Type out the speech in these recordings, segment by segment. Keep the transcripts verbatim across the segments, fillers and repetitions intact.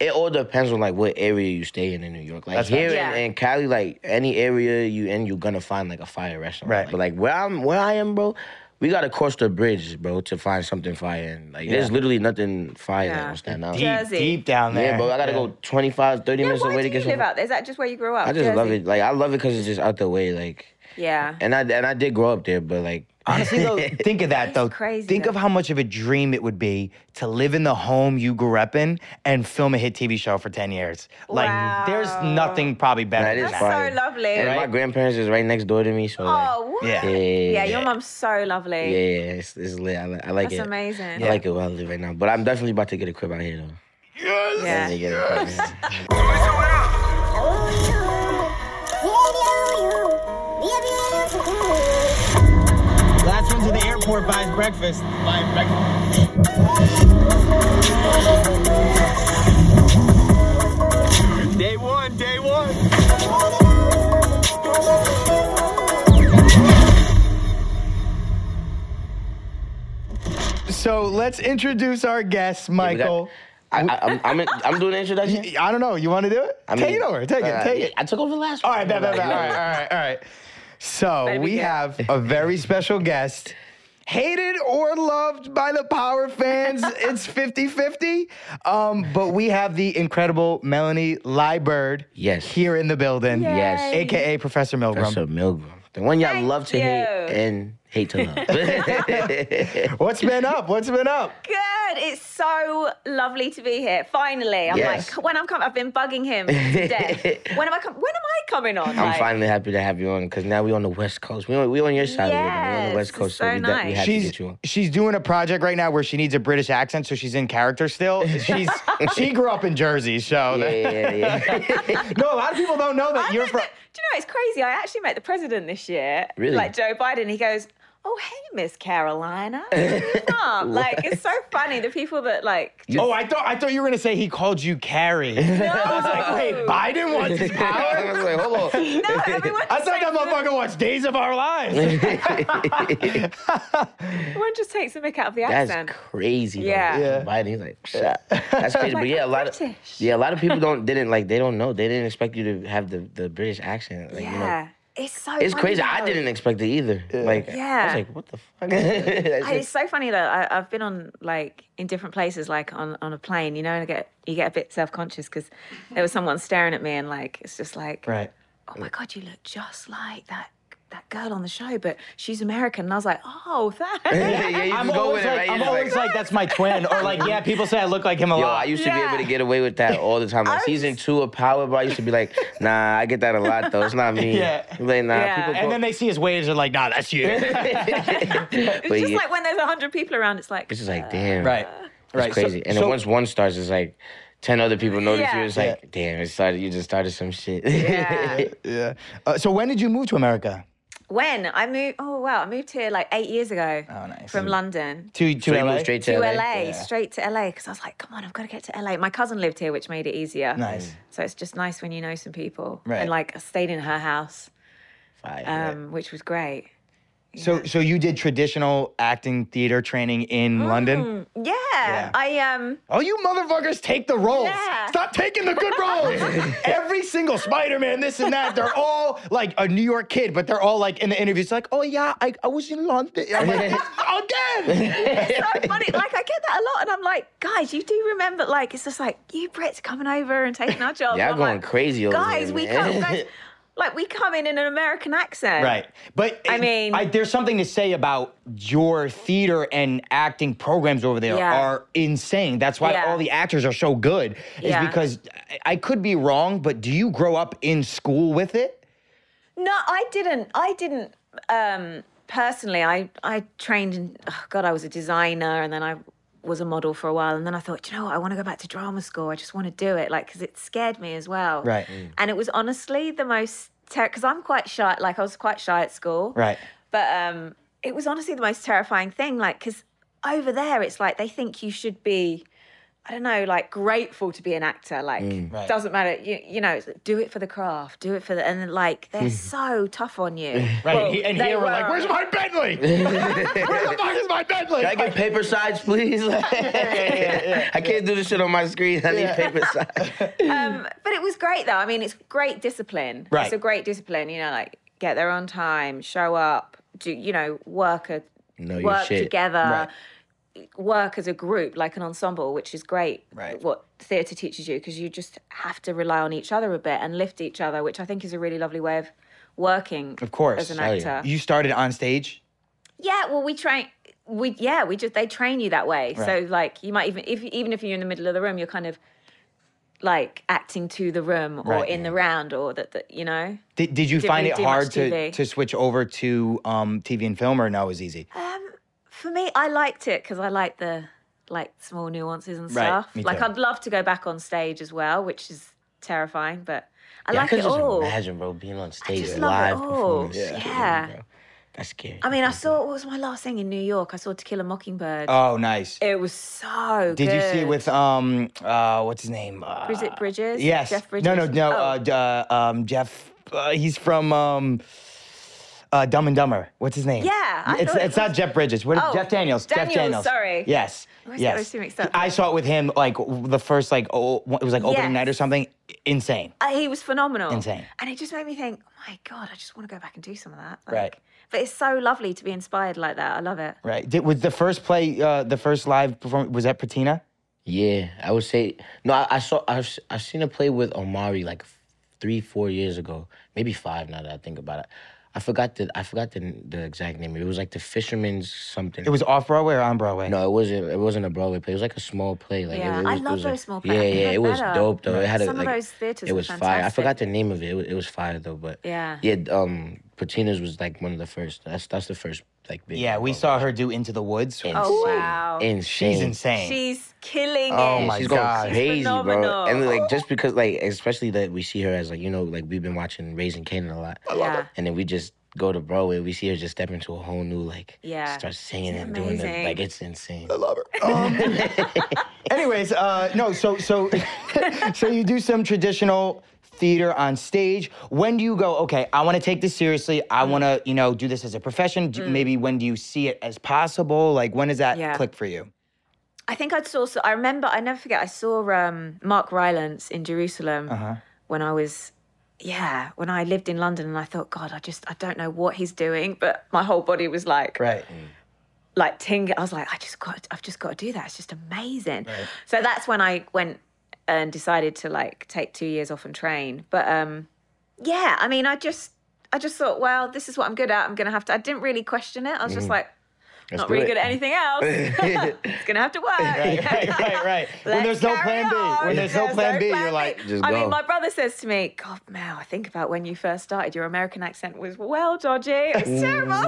it all depends on like what area you stay in in New York. Like That's here right. in, Yeah. in Cali, like any area you in, you're gonna find like a fire restaurant. Right. But like where I'm, where I am, bro, we gotta cross the bridge, bro, to find something fire. And like there's Yeah. literally nothing fire Yeah. that on Staten Island. Deep, Jersey. deep down there. Yeah, bro, I gotta Yeah. go twenty-five, thirty Yeah, minutes why away do to you get live some. out there? Is that just where you grew up? I just Jersey? love it. Like I love it because it's just out the way. Like Yeah. and I and I did grow up there, but like Honestly, though, think of that, though. crazy, Think though. of how much of a dream it would be to live in the home you grew up in and film a hit T V show for ten years. Like, Wow. there's nothing probably better That than is that. That's fire. so lovely. And Right? my grandparents is right next door to me, so like, Oh, what? Yeah. yeah, Yeah, yeah, your mum's so lovely. yeah, yeah, it's, it's lit. I, li- I like That's it. amazing. I like it where I live right now, but I'm definitely about to get a crib out here though. Yes. Yeah. Definitely get a crib out here. Last one to the airport buys breakfast. Buy breakfast. Day one, day one. So let's introduce our guest, We got- Michael. I, I, I'm, I'm, in, I'm doing the introduction. I don't know. You want to do it? I take mean, it over. Take uh, it. Take yeah, it. I took over the last All one. right, bet, bet, bet. All right, all right, all right. So Better be we good. have a very special guest. Hated or loved by the Power fans, it's fifty-fifty. Um, but we have the incredible Melanie Liburd Yes. here in the building. Yes. Yay. A K A Professor Milgram. Professor Milgram. The one y'all Thank love to you. hate and hate to love. What's been up? What's been up? Good. It's so lovely to be here. Finally, I'm Yes. like, when I'm coming, I've been bugging him to death. When am I? Com- when am I coming on? I'm Like, finally happy to have you on because now we on the West Coast. We on, we on your side of it. We're on Yes, the West Coast, so so we, de- we nice. had to She's get you on. she's doing a project right now where she needs a British accent, so she's in character still. She's she grew up in Jersey, so Yeah, yeah, yeah. no, a lot of people don't know that I you're met from. the- do you know it's crazy? I actually met the president this year. Really? Like Joe Biden. He goes, "Oh, hey, Miss Carolina, where you from?" Like it's so funny. The people that like. Just, Oh, I thought I thought you were gonna say he called you Carrie. I was like, wait, Biden wants his I power? was like, hold on. No, everyone. I Just thought that takes the- motherfucker watched Days of Our Lives. Everyone just takes the mick out of the That's accent. crazy. though. Yeah. Yeah. Biden, he's like, shut. That's crazy. Like, but yeah, a I'm lot of British. yeah, a lot of people don't didn't like they don't know. They didn't expect you to have the, the British accent. Like, Yeah, you know, it's so. it's funny crazy. I though. didn't expect it either. Like I Yeah. was like, what the fuck? That's I- It's so funny though. I, I've been on like in different places, like on, on a plane, you know, and I get you get a bit self conscious because there was someone staring at me, and like it's just like, Right. oh my god, you look just like that that girl on the show, but she's American, and I was like, oh, thanks. yeah, you I'm just go always with it, like, right? You're I'm just always like, that's my twin, or like, yeah, people say I look like him a Yo, lot. I used to be Yeah. able to get away with that all the time. Like I was- season two of Power, bro, I used to be like, nah, I get that a lot though. It's not me. Yeah. Like, nah, Yeah. people. and go- then they see his waves, they're like, nah, that's you. It's But just yeah. like when there's a hundred people around, it's like, It's just like, damn. right. It's Right. So- crazy. and so- then once one starts, it's like ten other people notice Yeah. you. It's like, damn, it started. You just started some shit. yeah. Yeah. Uh, so when did you move to America? When I moved, oh wow, I moved here like eight years ago. Oh, nice. From London. To to So you L A? moved straight to, To L A? L A, Yeah. straight to L A, because I was like, come on, I've got to get to L A. My cousin lived here, which made it easier. Nice. So it's just nice when you know some people. Right. And like I stayed in her house, Fire. um, which was great. So so you did traditional acting theater training in London? Yeah, Yeah. I um Oh, you motherfuckers take the roles. Yeah. Stop taking the good roles. Every single Spider-Man, this and that, they're all like a New York kid, but they're all like in the interviews, like, oh yeah, I, I was in London. I'm like, again. it's so funny. Like I get that a lot, and I'm like, guys, you do remember? Like it's just like you Brits coming over and taking our jobs. Y'all I'm going like, crazy over guys, there, we man. come, guys, like we come in in an American accent, Right. But I it- mean- I, there's something to say about your theater and acting programs over there Yeah. are insane. That's why Yeah. all the actors are so good. Is Yeah. because I, I could be wrong, but do you grow up in school with it? No, I didn't. I didn't. Um, personally, I I trained in. Oh God, I was a designer, and then I was a model for a while, and then I thought, you know what, I want to go back to drama school. I just want to do it, like, because it scared me as well. Right. And it was honestly the most because I'm quite shy. Like I was quite shy at school. Right. But um, it was honestly the most terrifying thing. Like, because over there, it's like they think you should be I don't know, like grateful to be an actor. Like, Right. doesn't matter. You, you know, it's like, do it for the craft, do it for the, and then, like, they're so tough on you. Right, Well, and, he, and they here we're like, were. where's my Bentley? Where the fuck is my Bentley? Can I get paper sides, please? I can't do this shit on my screen. I need paper sides. Um, but it was great though. I mean, it's great discipline. Right. It's a great discipline. You know, like get there on time, show up, do you know, work a Know your work shit. together, work as a group, like an ensemble, which is great. Right. What theatre teaches you, because you just have to rely on each other a bit and lift each other, which I think is a really lovely way of working. Of course. as an Oh, yeah. actor. You started on stage? Yeah, well, we train. We yeah, we just they train you that way. Right. So like you might even if even if you're in the middle of the room, you're kind of like acting to the room or Right. in the round or that, that you know. Did, did you Didn't find really it do much hard T to, V. to switch over to um, T V and film, or no, it was easy? Um, for me, I liked it because I like the like small nuances and Right, stuff. me Like too. I'd love to go back on stage as well, which is terrifying, but I Yeah, I like could it just all. imagine, bro, being on stage just with love it live all. performance. Yeah. Scary, Yeah. bro. That's scary. I mean, I saw what was my last thing in New York. I saw To Kill a Mockingbird. Oh, nice. It was so Did good. you see it with um uh what's his name? Uh, Is it Bridges? Yes. Jeff Bridges. No, no, no. Oh. Uh, d- uh, um, Jeff. Uh, he's from um, uh, Dumb and Dumber. What's his name? Yeah, I it's thought it it's not was- Jeff Bridges. What? Oh, Jeff Daniels. Jeff Daniels, Daniels. sorry. Yes. I always get yes. those two mixed up. I saw it with him like w- the first like oh, it was like opening Yes. night or something. Insane. Uh, he was phenomenal. Insane. And it just made me think, oh my God, I just want to go back and do some of that. Like, Right. But it's so lovely to be inspired like that. I love it. Right. Did, was the first play, uh, the first live performance, was that Patina? Yeah, I would say no. I, I saw I've I've seen her play with Omari like three, four years ago, maybe five. Now that I think about it, I forgot the I forgot the the exact name. It was like the Fisherman's something. It was off Broadway or on Broadway? No, it wasn't. It wasn't a Broadway play. It was like a small play. Like Yeah, it, it I was, it love was those like, small plays. I Yeah, think yeah, they're it was better. dope though. It had a, Some of like, those theatres It are was fire. I fantastic. forgot the name of it. It was, it was fire though. But Yeah. yeah. Um, Patina's was like one of the first. That's that's the first like big. Yeah, we Broadway. saw her do Into the Woods. Oh, wow. Insane. She's insane. She's killing Oh it. my She's God. going crazy, bro. phenomenal. And like just because like especially that we see her as like you know like we've been watching Raising Kanan a lot. Yeah. And then we just go to Broadway, we see her just step into a whole new like Yeah. start singing It's and doing the amazing. like it's insane. love her. Um, anyways, uh, no, so so so you do some traditional theater on stage. When do you go, okay, I want to take this seriously. I want to, you know, do this as a profession. Do, Maybe when do you see it as possible? Like, when does that Yeah. click for you? I think I'd saw, so I remember, I never forget, I saw um, Mark Rylance in Jerusalem Uh-huh. when I was, yeah, when I lived in London, and I thought, God, I just, I don't know what he's doing, but my whole body was like, Right. like ting. I was like, I just got, I've just got to do that. It's just amazing. So that's when I went and decided to like take two years off and train. But um, yeah, I mean, I just, I just thought, well, this is what I'm good at. I'm gonna have to. I didn't really question it. I was just like, Let's not do really it. good at anything else. It's gonna have to work. Right, right, right, right. when Let's there's no carry plan B. on. When there's no plan B, you're like, Just I go. mean, my brother says to me, God, Mel, I think about when you first started, your American accent was well dodgy. It was terrible.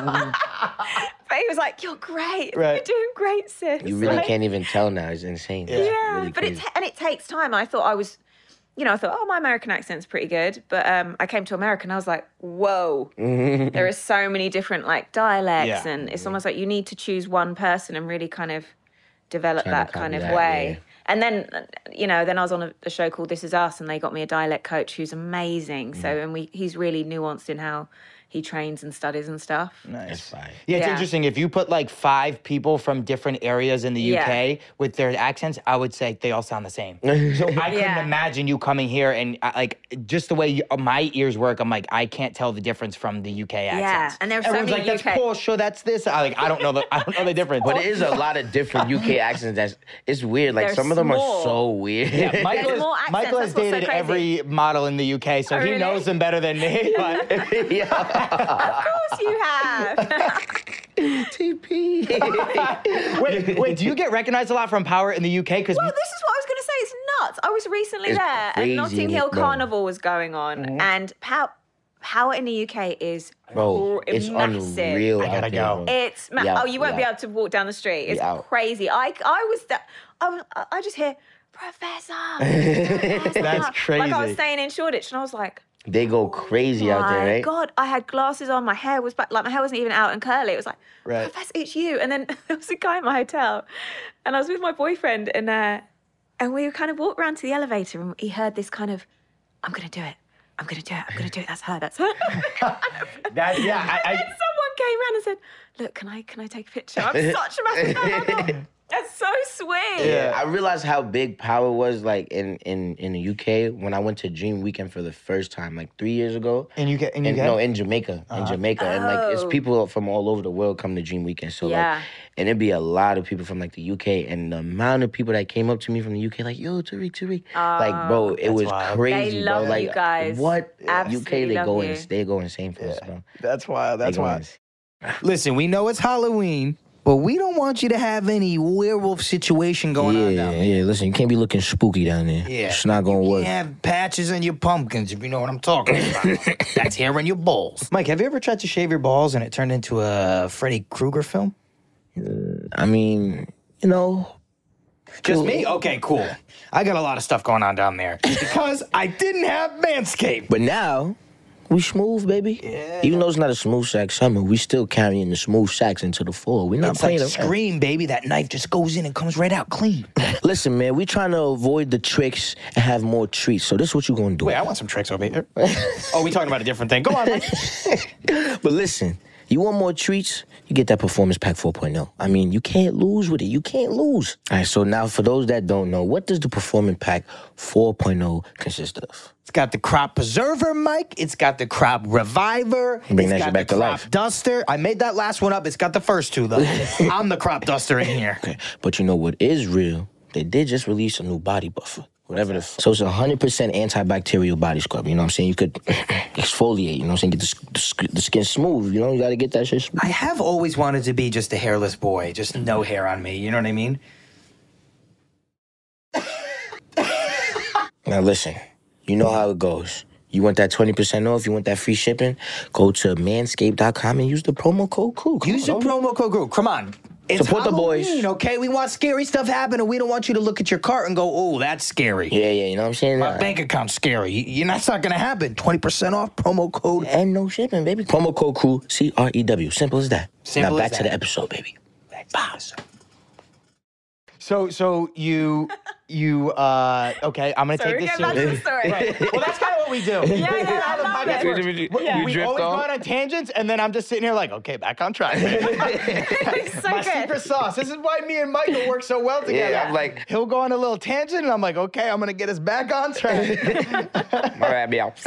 But he was like, you're great. Right. You're doing great, sis. You really Like, can't even tell now. It's insane. Yeah. It's yeah, really but it crazy. ta- and it takes time. I thought I was, you know, I thought, oh, my American accent's pretty good. But um, I came to America and I was like, whoa, there are so many different like dialects, Yeah. and it's almost like you need to choose one person and really kind of develop Trying to that copy kind of that, way. yeah. And then, you know, then I was on a, a show called This Is Us, and they got me a dialect coach who's amazing. So, and we he's really nuanced in how he trains and studies and stuff. That's nice. fine. Yeah, it's Yeah. interesting. If you put like five people from different areas in the U K with their accents, I would say they all sound the same. So I couldn't Yeah. imagine you coming here and uh, like just the way you, uh, my ears work. I'm like, I can't tell the difference from the U K accents. and there are so Everyone's many like, that's U K Porsche, or that's this. I like, I don't know the, I don't know the difference. But it is a lot of different U K accents. That's it's weird. Like They're some of them small. are so weird. Yeah, Michael, There's has, more accents, Michael has that's what's so dated crazy. every model in the U K, so Oh, he really? knows them better than me. But Of course you have. T P. wait, wait, do you get recognized a lot from Power in the U K? Because Well, this is what I was going to say. It's nuts. I was recently It's there, crazy, and Notting Hill bro. Carnival was going on, and Pow- Power in the U K is Bro, cr- it's massive. unreal. I gotta out there, go. bro. It's ma- We out, oh, you won't we be out. able to walk down the street. It's out. crazy. I I was that. I was, I just hear Professor. Professor." That's Like I crazy. was staying in Shoreditch, and I was like, They go crazy out there, my right? God, I had glasses on. My hair was back. Like my hair wasn't even out and curly. It was like, Right. Professor, it's you. And then there was a guy in my hotel, and I was with my boyfriend, and uh, And we kind of walked around to the elevator and he heard this kind of, I'm going to do it. I'm going to do it. I'm going to do it. That's her. That's her. That, yeah, I, And I, someone came around and said, look, can I can I take a picture? I'm such a massive fan. That's so sweet. Yeah, I realized how big Power was like in, in, in the U K when I went to Dream Weekend for the first time, like three years ago. in U K, in And, U K? no, in Jamaica, in Jamaica, and like it's Oh. people from all over the world come to Dream Weekend. So Yeah. like, and it'd be a lot of people from like the U K, and the amount of people that came up to me from the U K, like, yo, Tariq, Tariq, like, bro, it was wild. crazy, They bro. love Like, you guys. what U K Absolutely they love go you. in, they go insane for us, bro. That's wild. They That's go wild. ins- Listen, we know it's Halloween, but we don't want you to have any werewolf situation going on Yeah, down there. yeah. Listen, you can't be looking spooky down there. Yeah. It's not gonna You work. can't have patches on your pumpkins, if you know what I'm talking about. That's hair in your balls. Mike, have you ever tried to shave your balls and it turned into a Freddy Krueger film? I mean, you know, Just me? Okay, cool. I got a lot of stuff going on down there because I didn't have Manscaped. but now we smooth, baby. Yeah. Even though it's not a smooth sack summer, we still carrying the smooth sacks into the fall. We're not It's like playing around. Scream, baby. That knife just goes in and comes right out clean. Listen, man, we trying to avoid the tricks and have more treats. So this is what you gonna do. Wait, I want some tricks over here. Oh, we talking about a different thing. Go on, Mike. But listen, you want more treats? You get that Performance Pack four point oh. I mean, you can't lose with it. You can't lose. All right, so now for those that don't know, what does the Performance Pack four point oh consist of? It's got the crop preserver, Mike. It's got the crop reviver. Bring it's that got shit back the to crop life. duster. I made that last one up. It's got the first two, though. I'm the crop duster in here. Okay, but you know what is real? They did just release a new body buffer. Whatever the f- so it's a hundred percent antibacterial body scrub. You know what I'm saying? You could exfoliate. You know what I'm saying? Get the, sk- the, sk- the skin smooth. You know, you gotta get that shit smooth. I have always wanted to be just a hairless boy, just no hair on me. You know what I mean? Now listen, you know how it goes. You want that twenty percent off? You want that free shipping? Go to manscaped dot com and use the promo code CREW. Come Use the on, don't- promo code GROUP. Come on. It's Support the boys. Halloween, okay? We want scary stuff happening. We don't want you to look at your cart and go, oh, that's scary. Yeah, yeah, you know what I'm saying? My bank account's scary. You, you know, that's not going to happen. twenty percent off, promo code. And no shipping, baby. Promo code CREW, C R E W. Simple as that. Simple now as back to that. the episode, baby. Bow. So, so you, you, uh, okay, I'm gonna So take we're this getting back to the seriously. story. Well, that's kind of what we do. Yeah, yeah, I love it. We, we drift always off? go on tangents, and then I'm just sitting here like, okay, back on track. It's so My good. secret sauce. This is why me and Michael work so well together. Yeah, I'm like- he'll go on a little tangent, and I'm like, okay, I'm gonna get us back on track. All right, be out.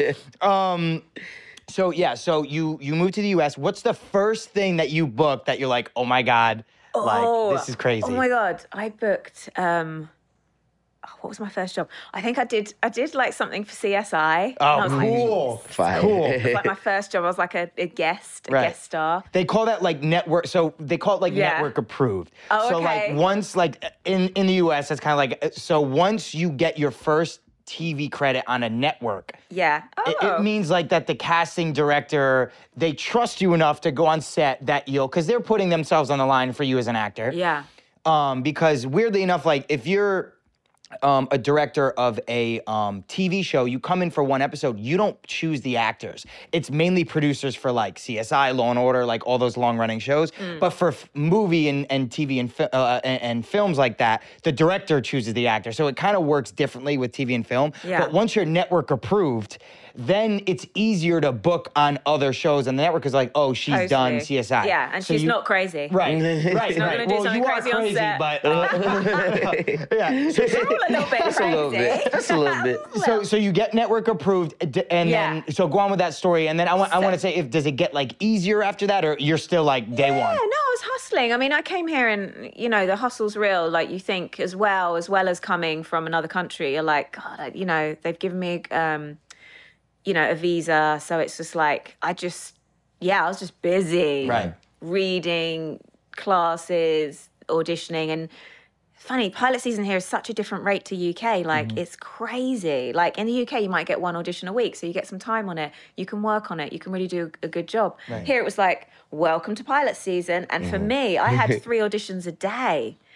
So yeah, so you you moved to the U S. What's the first thing that you booked that you're like, oh my god, like this is crazy? Oh my god, I booked. Um, oh, what was my first job? I think I did. I did like something for C S I. Oh, And I was like, cool. Fire. Cool. it was like my first job. I was like a, a guest, a Right. guest star. They call that like network. So they call it like Yeah. network approved. Oh, so okay. like once like in in the U S, it's kind of like so once you get your first T V credit on a network. Yeah. Oh. It, it means like that the casting director, they trust you enough to go on set that you'll, because they're putting themselves on the line for you as an actor. Yeah. Um, because weirdly enough, like if you're um, a director of a um, T V show, you come in for one episode, you don't choose the actors. It's mainly producers for like C S I, Law and Order, like all those long running shows. Mm. But for f- movie and, and T V and, fi- uh, and, and films like that, the director chooses the actor. So it kind of works differently with T V and film. Yeah. But once you're network approved, then it's easier to book on other shows, and the network is like, oh, she's done Totally. C S I. Yeah, and So she's you- not crazy. Right, right, She's not right. gonna do well, something you are crazy on crazy, set. but uh, yeah. So, We're all a little bit That's crazy. a little bit. That's a little bit. so, so you get network approved, uh, d- and Yeah. then so go on with that story, and then I want I So- want to say, if does it get like easier after that, or you're still like day Yeah, one? no, I was hustling. I mean, I came here and, you know, the hustle's real. Like, you think as well, as well as coming from another country, you're like, God, I, you know, they've given me, um, you know, a visa. So it's just like, I just, yeah, I was just busy. Right. Reading, classes, auditioning. And funny, pilot season here is such a different rate to U K. Like, it's crazy. Like, in the U K, you might get one audition a week. So you get some time on it. You can work on it. You can really do a good job. Here it was like, welcome to pilot season. And for me, I had three auditions a day.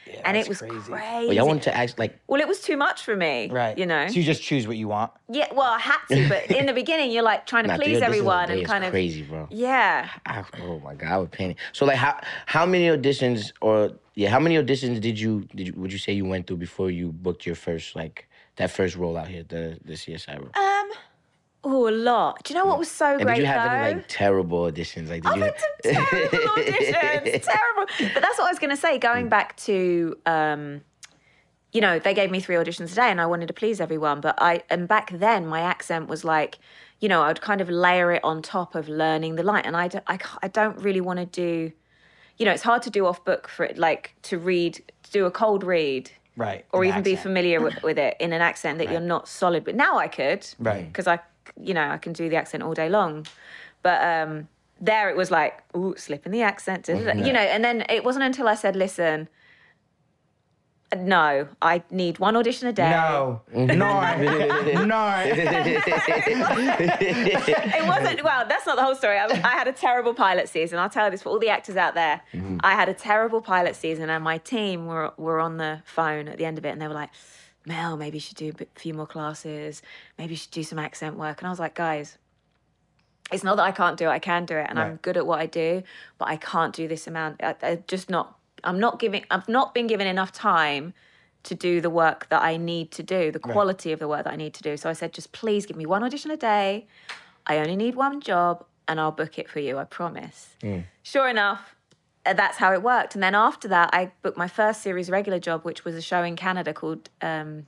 and that's it was crazy. crazy. But y'all wanted to act like Well, it was too much for me. Right. You know. So you just choose what you want. Yeah. Well, I had to, but in the beginning, you're like trying to nah, please three auditions a everyone day and is kind of. crazy, bro. Yeah. I, oh my god, I would panic. So like, how how many auditions or yeah, how many auditions did you did you, would you say you went through before you booked your first like that first role out here, the the C S I role? Um. Oh, a lot. Do you know what was so And great did you have though? any like terrible auditions? Like, did I've you? had some terrible auditions, terrible. But that's what I was going to say. Going back to, um, you know, they gave me three auditions a day, and I wanted to please everyone. But I, and back then, my accent was like, you know, I'd kind of layer it on top of learning the line, and I, I, I don't really want to do, you know, it's hard to do off book for it, like to read, to do a cold read. Right. Or an even be accent. familiar with, with it in an accent that you're not solid. But now I could, Right. Because I, you know, I can do the accent all day long. But um, there it was like, ooh, slip in the accent, da, da, da, you know. And then it wasn't until I said, listen, no, I need one audition a day. No. No. No. It wasn't, well, that's not the whole story. I, I had a terrible pilot season. I'll tell you this for all the actors out there. Mm-hmm. I had a terrible pilot season, and my team were, were on the phone at the end of it, and they were like, Mel, maybe you should do a bit- few more classes. Maybe you should do some accent work. And I was like, guys, it's not that I can't do it. I can do it, and I'm Right. good at what I do, but I can't do this amount. I, I just not, I'm not giving, I've not been given enough time to do the work that I need to do, the quality of the work that I need to do. So I said, just please give me one audition a day. I only need one job, and I'll book it for you, I promise. Sure enough, uh, that's how it worked. And then after that, I booked my first series regular job, which was a show in Canada called um,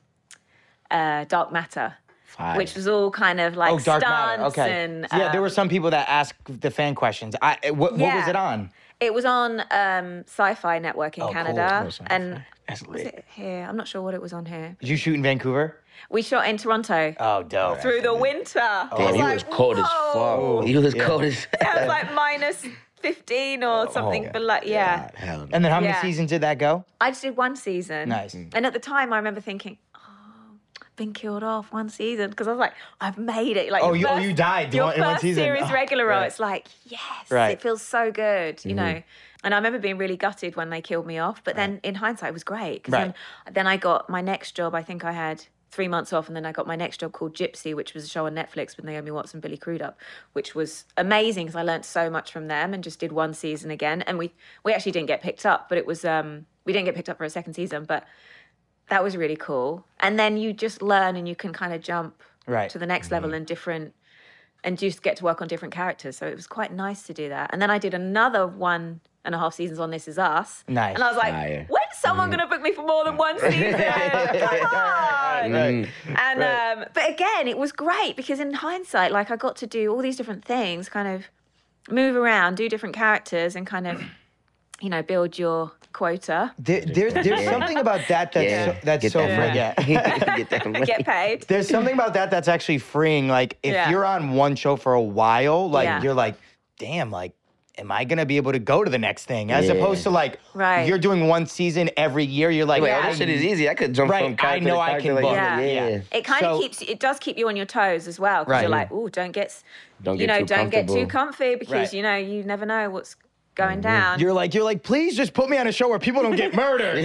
uh, Dark Matter, Five. which was all kind of like Oh, Dark stunts Matter. Okay. and... yeah, there um, were some people that asked the fan questions. I what, what was Yeah. it on? It was on um, Sci-Fi Network in Oh, cool. Canada. Oh, Sci-Fi. And That's was lit. it here? I'm not sure what it was on here. Did you shoot in Vancouver? We shot in Toronto Oh, dope. through the winter. I Damn, you like, was cold whoa. as fuck. You was cold as. It was like minus fifteen or something, Oh, but like, yeah. God, hell no. And then how many Yeah. seasons did that go? I just did one season. Nice. And at the time, I remember thinking, oh, I've been killed off one season, because I was like, I've made it. Like, Oh, your you- oh, first- you died Your in one first season. series Oh, regular role, right. it's like, yes, Right. it feels so good, you know. And I remember being really gutted when they killed me off, but then in hindsight, it was great. 'Cause Right. then, then I got my next job. I think I had three months off, and then I got my next job called Gypsy, which was a show on Netflix with Naomi Watts and Billy Crudup, which was amazing because I learned so much from them and just did one season again. And we we actually didn't get picked up, but it was um we didn't get picked up for a second season, but that was really cool. And then you just learn, and you can kind of jump Right. to the next level and different, and just get to work on different characters. So it was quite nice to do that. And then I did another one and a half seasons on This Is Us. Nice. And I was like, Fire. when's someone going to book me for more than one season? Come on. Right. And um, but again, it was great because in hindsight, like I got to do all these different things, kind of move around, do different characters, and kind of, you know, build your quota, There, there, there's something about that that's Yeah. so, that's Get so that money. yeah. Get that money. get paid. There's something about that that's actually freeing. Like if Yeah. you're on one show for a while, like Yeah. you're like, damn, like, am I gonna be able to go to the next thing? As Yeah. opposed to like, Right. you're doing one season every year. You're like, Wait, yeah, oh, this shit is easy. I could jump Right, from I character know to I character. can like, book. Yeah. yeah. It kind So- of keeps, it does keep you on your toes as well. Because Right. you're like, oh, don't get, s- Don't you get know, too don't get too comfortable. comfy because, Right. you know, you never know what's going down. You're like, you're like, please just put me on a show where people don't get murdered.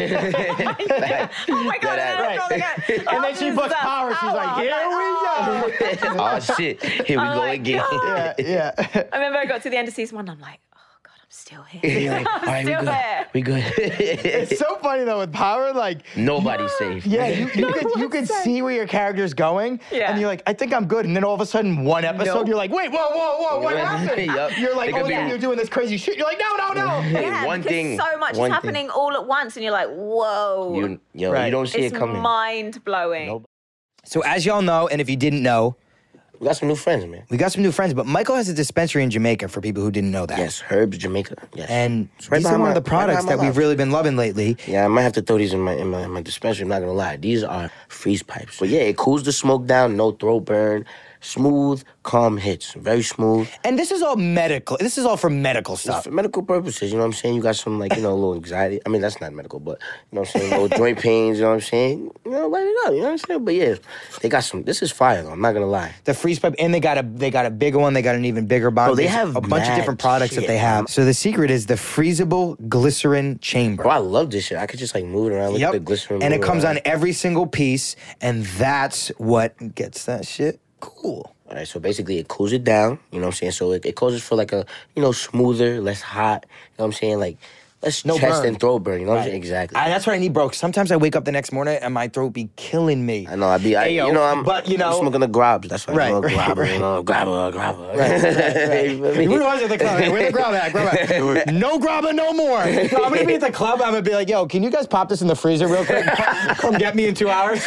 oh my God. That and then, right. and And then she books Power. She's like, here we go. Oh shit! Here we Oh go my again. God. yeah, yeah. I remember I got to the end of season one and I'm like, oh God, I'm still here. You're like, all right, we Still good. there. We good. It's so funny though with Power, like. Nobody's safe. Yeah, you, you could you could see where your character's going, Yeah. and you're like, I think I'm good, and then all of a sudden, one episode, Nope. you're like, wait, whoa, whoa, whoa, what Yup. happened? You're like, It could oh, be- yeah, you're doing this crazy shit. You're like, no, no, no. Yeah, one because thing. so much one is thing. happening all at once and you're like, whoa. You, yo, Right. you don't see it's it coming. mind blowing. Nope. So as y'all know, and if you didn't know, We got some new friends, man. we got some new friends, but Michael has a dispensary in Jamaica for people who didn't know that. Yes, Herbs Jamaica. Yes. And It's right these are behind one of my- the products right behind that my we've house. really been loving lately. Yeah, I might have to throw these in my in my, in my dispensary. I'm not gonna lie. These are freeze pipes. But yeah, it cools the smoke down. No throat burn. smooth, calm hits. Very smooth. And this is all medical. This is all for medical It's stuff. for medical purposes, you know what I'm saying? You got some, like, you know, a little anxiety. I mean, that's not medical, but, you know what I'm saying? Little joint pains, you know what I'm saying? You know, light it up, you know what I'm saying? But yeah, they got some, this is fire, though, I'm not gonna lie. The freeze pipe, and they got a they got a bigger one. They got an even bigger bond. Bro, they There's have a bunch of mad different products that shit, they have. bro. So the secret is the freezable glycerin chamber. Bro, I love this shit. I could just, like, move it around, look Yep. at the glycerin. And it move comes around. on every single piece, and that's what gets that shit cool. All right, so basically it cools it down, you know what I'm saying? So it, it causes for, like, a, you know, smoother, less hot, you know what I'm saying? Like, less No chest burn. and throat burn, you know what I'm saying? Exactly. I, that's what I need, bro. 'Cause sometimes I wake up the next morning and my throat be killing me. I know, I be, I, Hey, yo, you know, I'm, but, you know- I'm smoking the grabs. That's why Right, I'm right, grabber, right. you know, grabber, grabber. Right, right, right. You feel me? You realize at the club, hey, where the grab at? Grab at. No grabber, no more. Bro, I'm gonna be at the club. I'm gonna be like, yo, can you guys pop this in the freezer real quick? Come get me in two hours.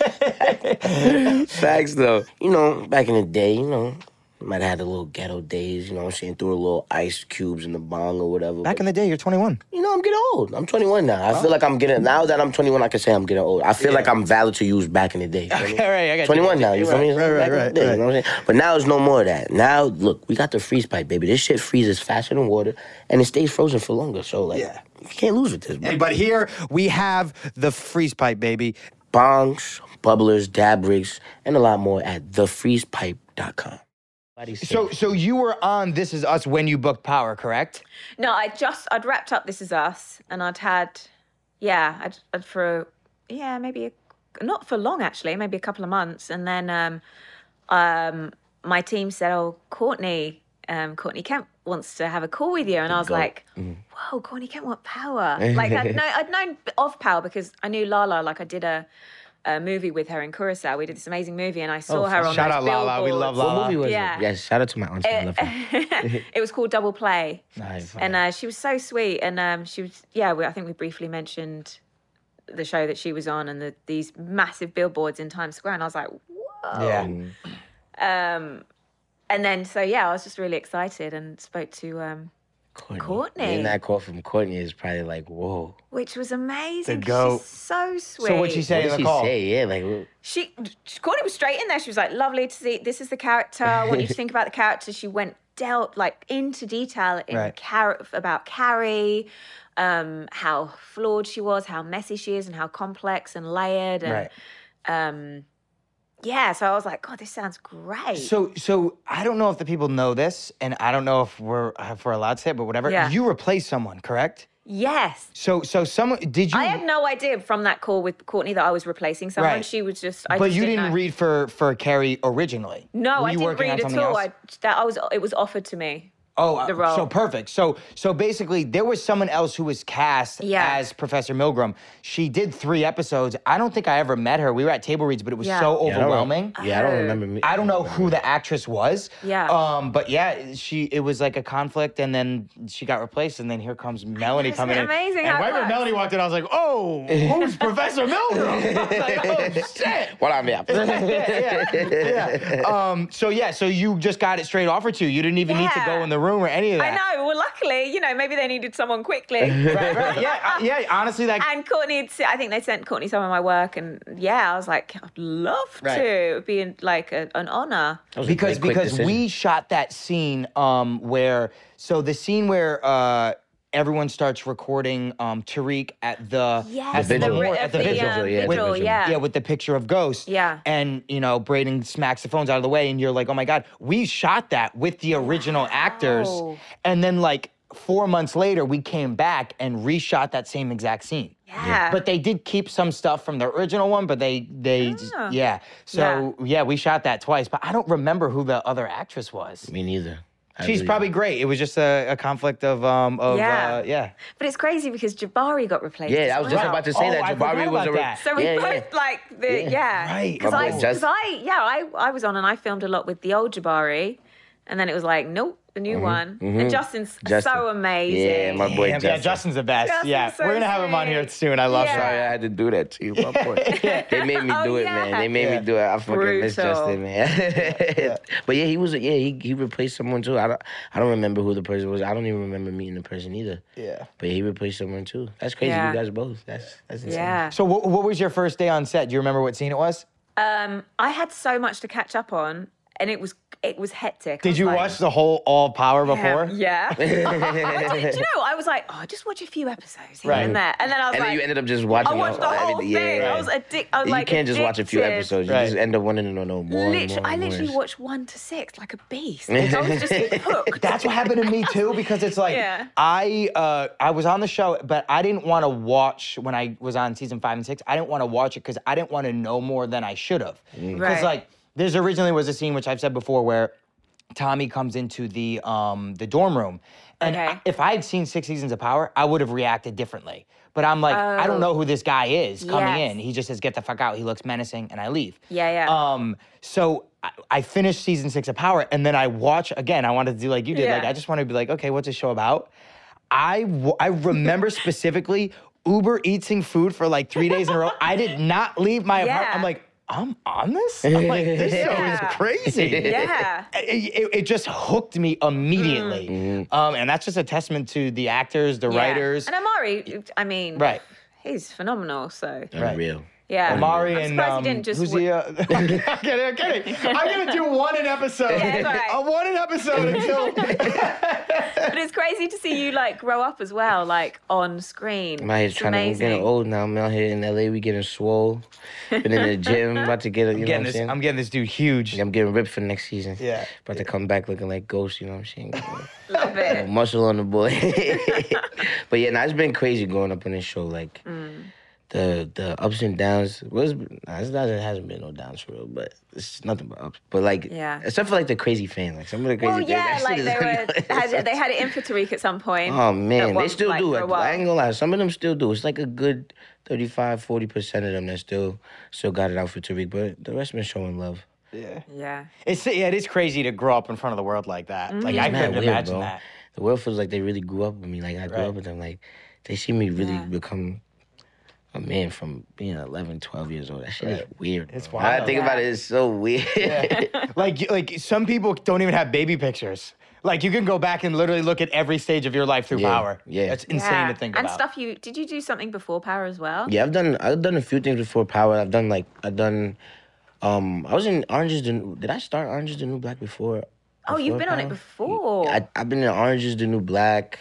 Facts, though. You know, back in the day, you know, might have had a little ghetto days, you know what I'm saying? Threw a little ice cubes in the bong or whatever. Back in the day, you're twenty-one. You know, I'm getting old. I'm twenty-one now. I feel like I'm getting, now that I'm twenty-one, I can say I'm getting old. I feel like I'm valid to use back in the day. Feel me? Okay, right, I got you. twenty-one now, you feel me? Right, right, Back in the right, day, right. You know what I'm saying? But now it's no more of that. Now, look, we got the freeze pipe, baby. This shit freezes faster than water, and it stays frozen for longer. So, like, Yeah. you can't lose with this, bro. Hey, but here we have the freeze pipe, baby. Bongs, bubblers, dab rigs, and a lot more at the freeze pipe dot com. So, so you were on This Is Us when you booked Power, correct? No, I just I'd wrapped up This Is Us, and I'd had, yeah, I'd, I'd for yeah maybe a, not for long actually, maybe a couple of months, and then um, um, my team said, "Oh, Courtney, um, Courtney Kemp wants to have a call with you," and I was Go. like, "Whoa, Courtney Kemp want Power?" Like I'd known I'd known of Power because I knew Lala. Like I did a. A movie with her in Curacao. We did this amazing movie, and I saw her on shout those out Lala. We love billboards. Lala. What movie was Yeah. it? Yes, shout out to my auntie. I love her. It was called Double Play. Nice. And uh, she was so sweet. And um, she was, yeah, we, I think we briefly mentioned the show that she was on and the, these massive billboards in Times Square. And I was like, whoa. Yeah. Um, and then, so yeah, I was just really excited and spoke to, um, Courtney. Courtney. Getting that call from Courtney is probably like, whoa. which was amazing. The goat. She's so sweet. So what'd she say What in did the she call? say? Yeah, like, what- She, Courtney was straight in there. She was like, lovely to see. This is the character. I want you to think about the character. She went dealt like into detail in Right. Car- about Carrie, um, how flawed she was, how messy she is, and how complex and layered. And, Right. um, yeah, so I was like, God, this sounds great. So, so I don't know if the people know this, and I don't know if we're if we're allowed to say it, but whatever. Yeah. You replaced someone, correct? yes. So, so someone did you? I had no idea from that call with Courtney that I was replacing someone. Right. She was just, I but just you didn't, didn't know. read for for Carrie originally. No, Were I you didn't working on read at something all. else? I, that I was, it was offered to me. Oh, the uh, role. so perfect. So, so basically, there was someone else who was cast Yeah. as Professor Milgram. She did three episodes. I don't think I ever met her. We were at table reads, but it was Yeah. so Yeah, I don't- overwhelming. Yeah, I don't Oh. remember me. I don't know who the actress was. Yeah. Um, but yeah, she it was like a conflict, and then she got replaced, and then here comes Melanie Isn't coming it in. amazing And how it right when works? Melanie walked in, I was like, "Oh, who's Professor Milgram?" I was like, "Oh shit." What I mean? yeah, yeah. Um, so yeah, so you just got it straight offered to you. You didn't even need to Yeah. go in the room or any of that. I know. Well, luckily, you know, maybe they needed someone quickly. Right, right. Yeah, uh, yeah. Honestly, like And Courtney, had se- I think they sent Courtney some of my work, and yeah, I was like, I'd love Right. to. It would be like a, an honor. That was a because great, quick because decision. we shot that scene um where so the scene where uh everyone starts recording um Tariq at the Yes, at the, vigil. memorial- ri- at the the, vigil, uh, yeah, vigil, vigil. yeah. yeah, with the picture of Ghost. Yeah. And, you know, Braden smacks the phones out of the way, and you're like, oh my God, we shot that with the original actors. And then, like, four months later, we came back and reshot that same exact scene. Yeah. But they did keep some stuff from the original one, but they, they, just- Ah. yeah. So, yeah. we shot that twice, but I don't remember who the other actress was. Me neither. I She's really- probably great. It was just a, a conflict of, um, of, Yeah. uh, yeah. But it's crazy because Jabari got replaced. Yeah, as I was just well. about to say Oh, that I Jabari forgot was a. about re- that. So we yeah, both yeah. like the yeah, Right. Because My I, boy because Just- I, yeah, I, I was on and I filmed a lot with the old Jabari, and then it was like, nope, the new one. And Justin's Justin. so amazing. Yeah, my boy Damn, Justin. yeah, Justin's the best. Justin's yeah, so we're gonna have him on here sweet. soon. I love Yeah. him. Sorry, I had to do that to you, my boy. They made me Oh, do it, yeah. man. They made Yeah. me do it. I fucking miss Brutal. Justin, man. But yeah, he was. Yeah, he he replaced someone too. I don't. I don't remember who the person was. I don't even remember meeting the person either. Yeah. But he replaced someone too. That's crazy. Yeah. You guys both. That's that's insane. Yeah. So what, what was your first day on set? Do you remember what scene it was? Um, I had so much to catch up on. and it was it was hectic. I Did was you like, watch the whole All Power before? Yeah. yeah. Do you know? I was like, oh, just watch a few episodes here Right. and there, and then I was And like, then you ended up just watching I watched the all- whole everything. thing. Yeah, I was addicted. I was you like, can't just watch a few addicted. episodes. You Right. just end up wanting to know more. and Literally, more I and more. literally watched one to six like a beast. I was just hooked. That's what happened to me too, because it's like Yeah. I uh, I was on the show, but I didn't want to watch when I was on season five and six. I didn't want to watch it because I didn't want to know more than I should have. Because Right. like there's originally was a scene which I've said before where Tommy comes into the um the dorm room, and Okay. I- if I had seen six seasons of Power, I would have reacted differently. But I'm like, I don't know who this guy is coming Yes. in. He just says, "Get the fuck out." He looks menacing, and I leave. Yeah, yeah. Um, so I, I finished season six of Power, and then I watch again. I wanted to do like you did. Yeah. Like I just want to be like, okay, what's this show about? I w- I remember specifically Uber eating food for like three days in a row. I did not leave my apartment. Yeah. I'm like, I'm on this. I'm like, this show is Yeah. crazy. Yeah. It, it, it just hooked me immediately, Mm. um, and that's just a testament to the actors, the Yeah. writers, And Amari, I mean, right? he's phenomenal. So Unreal. yeah, Amari I'm and surprised um, he didn't just who's wi- the? Uh, I'm kidding, I'm kidding. I'm gonna do one an episode. Yeah, it's all right. A one an episode until. But it's crazy to see you like grow up as well, like on screen. I'm out here It's trying to. I'm amazing. getting old now. I'm out here in L A. We getting swole. Been in the gym. About to get. You know what Getting I'm this, saying? I'm getting this dude huge. I'm getting ripped for next season. Yeah. About to come back looking like Ghost. You know what I'm saying? Love it. Muscle on the boy. But yeah, nah, it's been crazy growing up on this show. Like Mm. the the ups and downs. Was nah, it's not, it hasn't been no downs for real, but it's nothing but ups. But like, Yeah. except for like the crazy fans, like some of the crazy. Well, fans, yeah, that like shit they is were had, they had it in for Tariq at some point. Oh At man, one- they still like, do for a it. while. I ain't gonna lie, some of them still do. It's like a good thirty-five, forty percent of them that still still got it out for Tariq, but the rest been showing love. Yeah. Yeah. It's yeah, it is crazy to grow up in front of the world like that. Like I It's mad couldn't weird, imagine bro. that. The world feels like they really grew up with me. Like I grew Right. up with them. Like they see me really Yeah. become a man from being eleven, twelve years old. That shit is Right. weird. It's bro. Now I wild. think about Yeah. it, it's so weird. Like like some people don't even have baby pictures. Like you can go back and literally look at every stage of your life through Yeah, Power. yeah. That's insane Yeah. to think and about. stuff you did you do something before Power as well? Yeah, I've done I've done a few things before Power. I've done like I've done um I was in Orange is the New did I start Orange is the New Black before? Oh, you've before been on it Power? before. I, I've been in Orange is the New Black.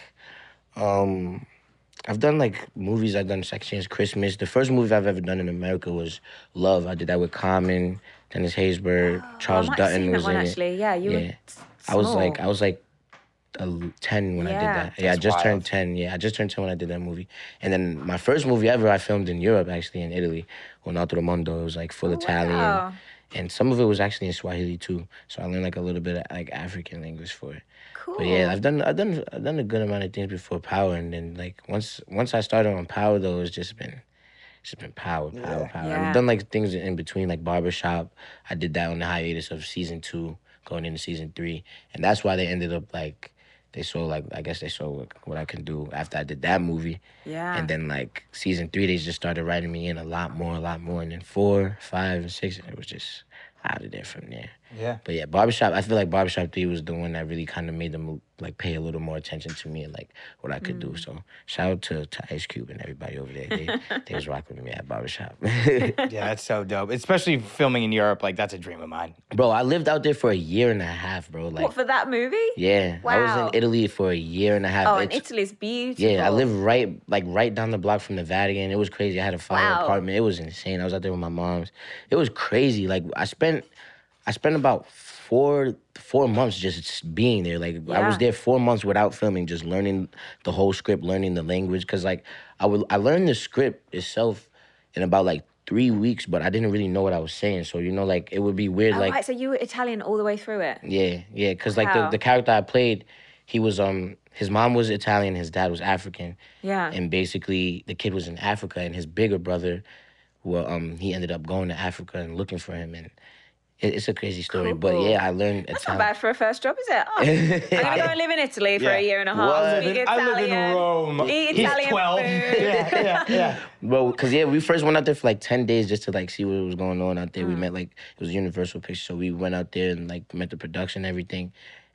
Um, I've done like movies. I've done Sex Change Christmas. The first movie I've ever done in America was Love. I did that with Common, Dennis Haysbert, Charles Oh, I might have Dutton seen was that one in actually. it. Yeah, you Yeah. were s- I was small. like I was like uh, ten when I did Yeah. that. Yeah, I That's just wild. turned ten. Yeah, I just turned ten when I did that movie. And then my first movie ever I filmed in Europe, actually in Italy, Un Altro Mondo. It was like full Italian. Oh, wow. And some of it was actually in Swahili too. So I learned like a little bit of like African language for it. Cool. But yeah, I've done I've done I've done a good amount of things before Power, and then like once once I started on Power though, it's just been it's just been power, power, power. Yeah. I've done like things in between, like Barbershop. I did that on the hiatus of season two, going into season three, and that's why they ended up like they saw like I guess they saw what, what I can do after I did that movie. Yeah. And then like season three, they just started writing me in a lot more, a lot more, and then four, five, and six, it was just out of there from there. Yeah. But yeah, Barbershop, I feel like Barbershop three was the one that really kind of made them like pay a little more attention to me and like what I could do. So shout out to, to Ice Cube and everybody over there. They, they was rocking with me at Barbershop. Yeah, that's so dope. Especially filming in Europe, like that's a dream of mine. Bro, I lived out there for a year and a half, bro. Like, What, for that movie? yeah, I was Wow. in Italy for a year and a half. Oh, and It's- Italy's beautiful. Yeah, I live right like right down the block from the Vatican. It was crazy. I had a fire Wow. apartment. It was insane. I was out there with my moms. It was crazy. Like I spent I spent about four four months just being there. Like I was Yeah. there four months without filming, just learning the whole script, learning the language. Cause like I would I learned the script itself in about like three weeks, but I didn't really know what I was saying. So you know, like it would be weird. Oh, like right, so you were Italian all the way through it? yeah, yeah, because like the, Wow. the character I played, he was um his mom was Italian, his dad was African. Yeah. And basically the kid was in Africa, and his bigger brother, well, um, he ended up going to Africa and looking for him, and it, it's a crazy story. But Cool. yeah, I learned That's not Italian. bad for a first job, is it? Oh, I'm going to go and live in Italy for Yeah. a year and a half. What? I live Speak in, I live in Italian, Rome. Eat He's Italian twelve. food. yeah, yeah, yeah. Bro, because yeah, we first went out there for like ten days just to like see what was going on out there. We Mm. met like, it was Universal Pictures, so we went out there and like met the production and everything.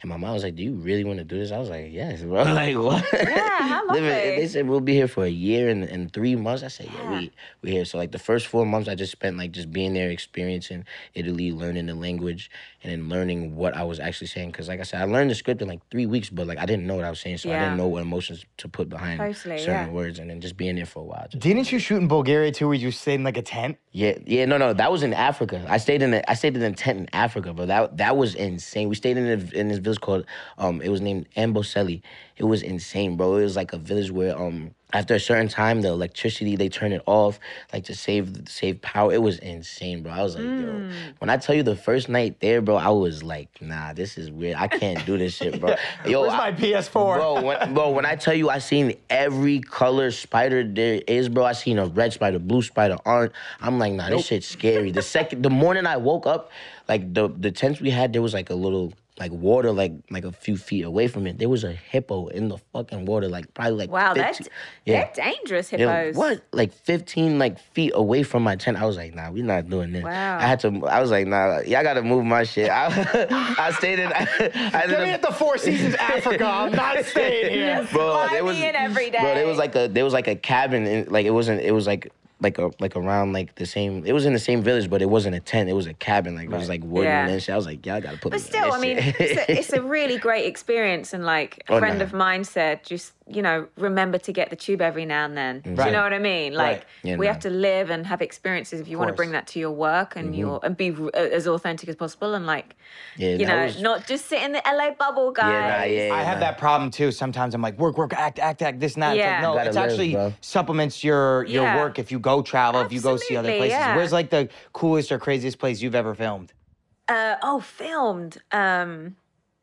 And my mom was like, "Do you really want to do this?" I was like, "Yes, bro." Like what? Yeah, how lovely. Living- They said we'll be here for a year and, and three months. I said, "Yeah, Yeah. we we here." So like the first four months, I just spent like just being there, experiencing Italy, learning the language, and then learning what I was actually saying. Because like I said, I learned the script in like three weeks, but like I didn't know what I was saying, so I Yeah. didn't know what emotions to put behind Totally, certain yeah. words, and then just being there for a while. Just, Didn't you shoot in Bulgaria too, where you stayed in like a tent? yeah, yeah, no, no, that was in Africa. I stayed in a, I stayed in a tent in Africa, but that that was insane. We stayed in a, in this village called um, it was named Amboseli. It was insane, bro. It was like a village where um, after a certain time, the electricity they turn it off, like to save save power. It was insane, bro. I was like, yo, when I tell you the first night there, bro, I was like, nah, this is weird. I can't do this shit, bro. Yo, Where's my I- P S four? Bro, when, bro, when I tell you I seen every color spider there is, bro, I seen a red spider, blue spider, orange. I'm like, nah, this shit's scary. The second, the morning I woke up, like the the tents we had, there was like a little like water, like like a few feet away from it. There was a hippo in the fucking water, like probably like Wow, fifteen, that's yeah. they're dangerous Yeah, hippos. what? Like fifteen like feet away from my tent. I was like, nah, we're not doing this. Wow. I had to. I was like, nah, y'all got to move my shit. I, I stayed in. I, I ended Get me up- at the Four Seasons Africa. I'm not staying here. bro. Fly There was me in every bro. There day. was like a there was like a cabin, in, like it wasn't. It was like like a like around like the same. It was in the same village, but it wasn't a tent. It was a cabin. Like it was like wooden Yeah. and shit. I was like, y'all gotta put But me in still, this I mean, shit. it's a, it's a really great experience. And like a Oh, friend nah. of mine said, just, you know, remember to get the tube every now and then. Do Right. you know what I mean? Like, Right. Yeah, we nah. have to live and have experiences if you want to course. bring that to your work and your and be r- as authentic as possible. And like, Yeah, you that know, was- not just sit in the L A bubble, guys. yeah, nah, yeah, I have nah. that problem too. Sometimes I'm like, work, work, act, act, act, this and that. It's Yeah. like, no, You gotta it's live, actually bro. supplements your your Yeah. work if you go travel, if you go see other Absolutely, places. yeah. Where's like the coolest or craziest place you've ever filmed? Uh, oh, filmed. Um,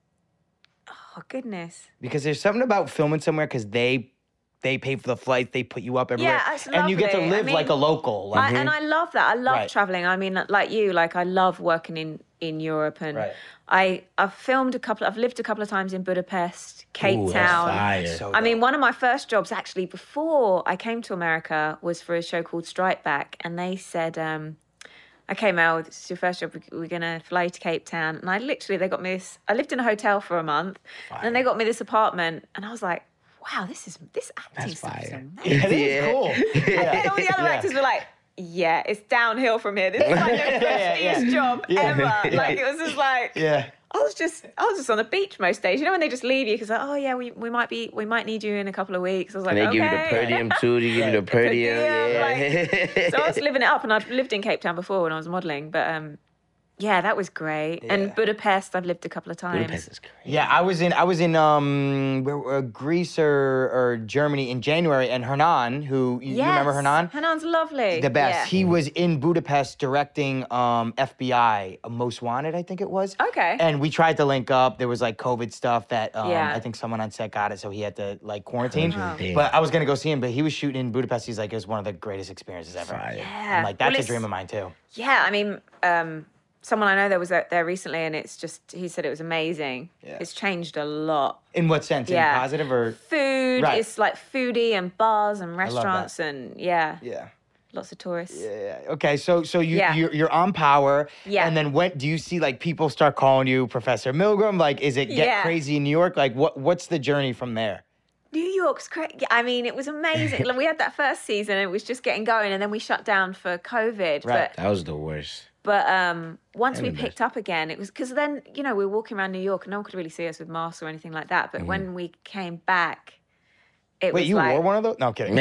oh, goodness. Because there's something about filming somewhere because they they pay for the flights, they put you up everywhere, Yeah, that's and you get to lovely. I live like a mean, local. Like, I, and I love that. I love Right. traveling. I mean, like you, like I love working in in Europe, and Right. I I've filmed a couple. I've lived a couple of times in Budapest, Cape Ooh, that's Town. fire. So I mean, dope. one of my first jobs actually before I came to America was for a show called Strike Back, and they said, um, "Okay, Mel, this is your first job. We're gonna fly you to Cape Town." And I literally, they got me this. I lived in a hotel for a month, and then they got me this apartment, and I was like, "Wow, this is this acting That's stuff is fire. amazing." it is Yeah. cool. And all the other Yeah. actors were like, yeah, it's downhill from here. This is like the yeah, best yeah. job Yeah. ever. Like it was just like Yeah. I was just I was just on the beach most days. You know when they just leave you because like, oh yeah, we, we might be we might need you in a couple of weeks. I was like, And they give you okay. the per diem too. They give you the per Per diem. diem, Yeah. So I was living it up, and I'd lived in Cape Town before when I was modelling, but um, yeah, that was great. Yeah. And Budapest, I've lived a couple of times. Budapest is crazy. Yeah, I was in I was in um where, uh, Greece or, or Germany in January, and Hernan, who you, you remember Hernan? Hernan's lovely. The best. Yeah. He was in Budapest directing um, F B I, uh, Most Wanted, I think it was. Okay. And we tried to link up. There was like COVID stuff that um, Yeah. I think someone on set got it, so he had to like quarantine. Quarantine. But I was gonna go see him, but he was shooting in Budapest. He's like, it was one of the greatest experiences ever. Fire. Yeah. I'm like, that's Well, a it's- dream of mine too. Yeah, I mean, um, someone I know that was out there recently, and it's just he said it was amazing. Yeah. It's changed a lot. In what sense? Yeah. In positive or? Food, Right. it's like foodie and bars and that. restaurants and yeah, Yeah. lots of tourists. Yeah. Okay. So so you Yeah. you're, you're on Power. Yeah. And then when do you see like people start calling you Professor Milgram? Like, is it get Yeah. crazy in New York? Like, what what's the journey from there? New York's crazy. I mean, it was amazing. Like, we had that first season, it was just getting going, and then we shut down for COVID. Right. That was the worst. But but um, once And we the picked best. up again, it was because then you know we were walking around New York, and no one could really see us with masks or anything like that. But when we came back, it Wait, was you like, wore one of those? No, I'm kidding.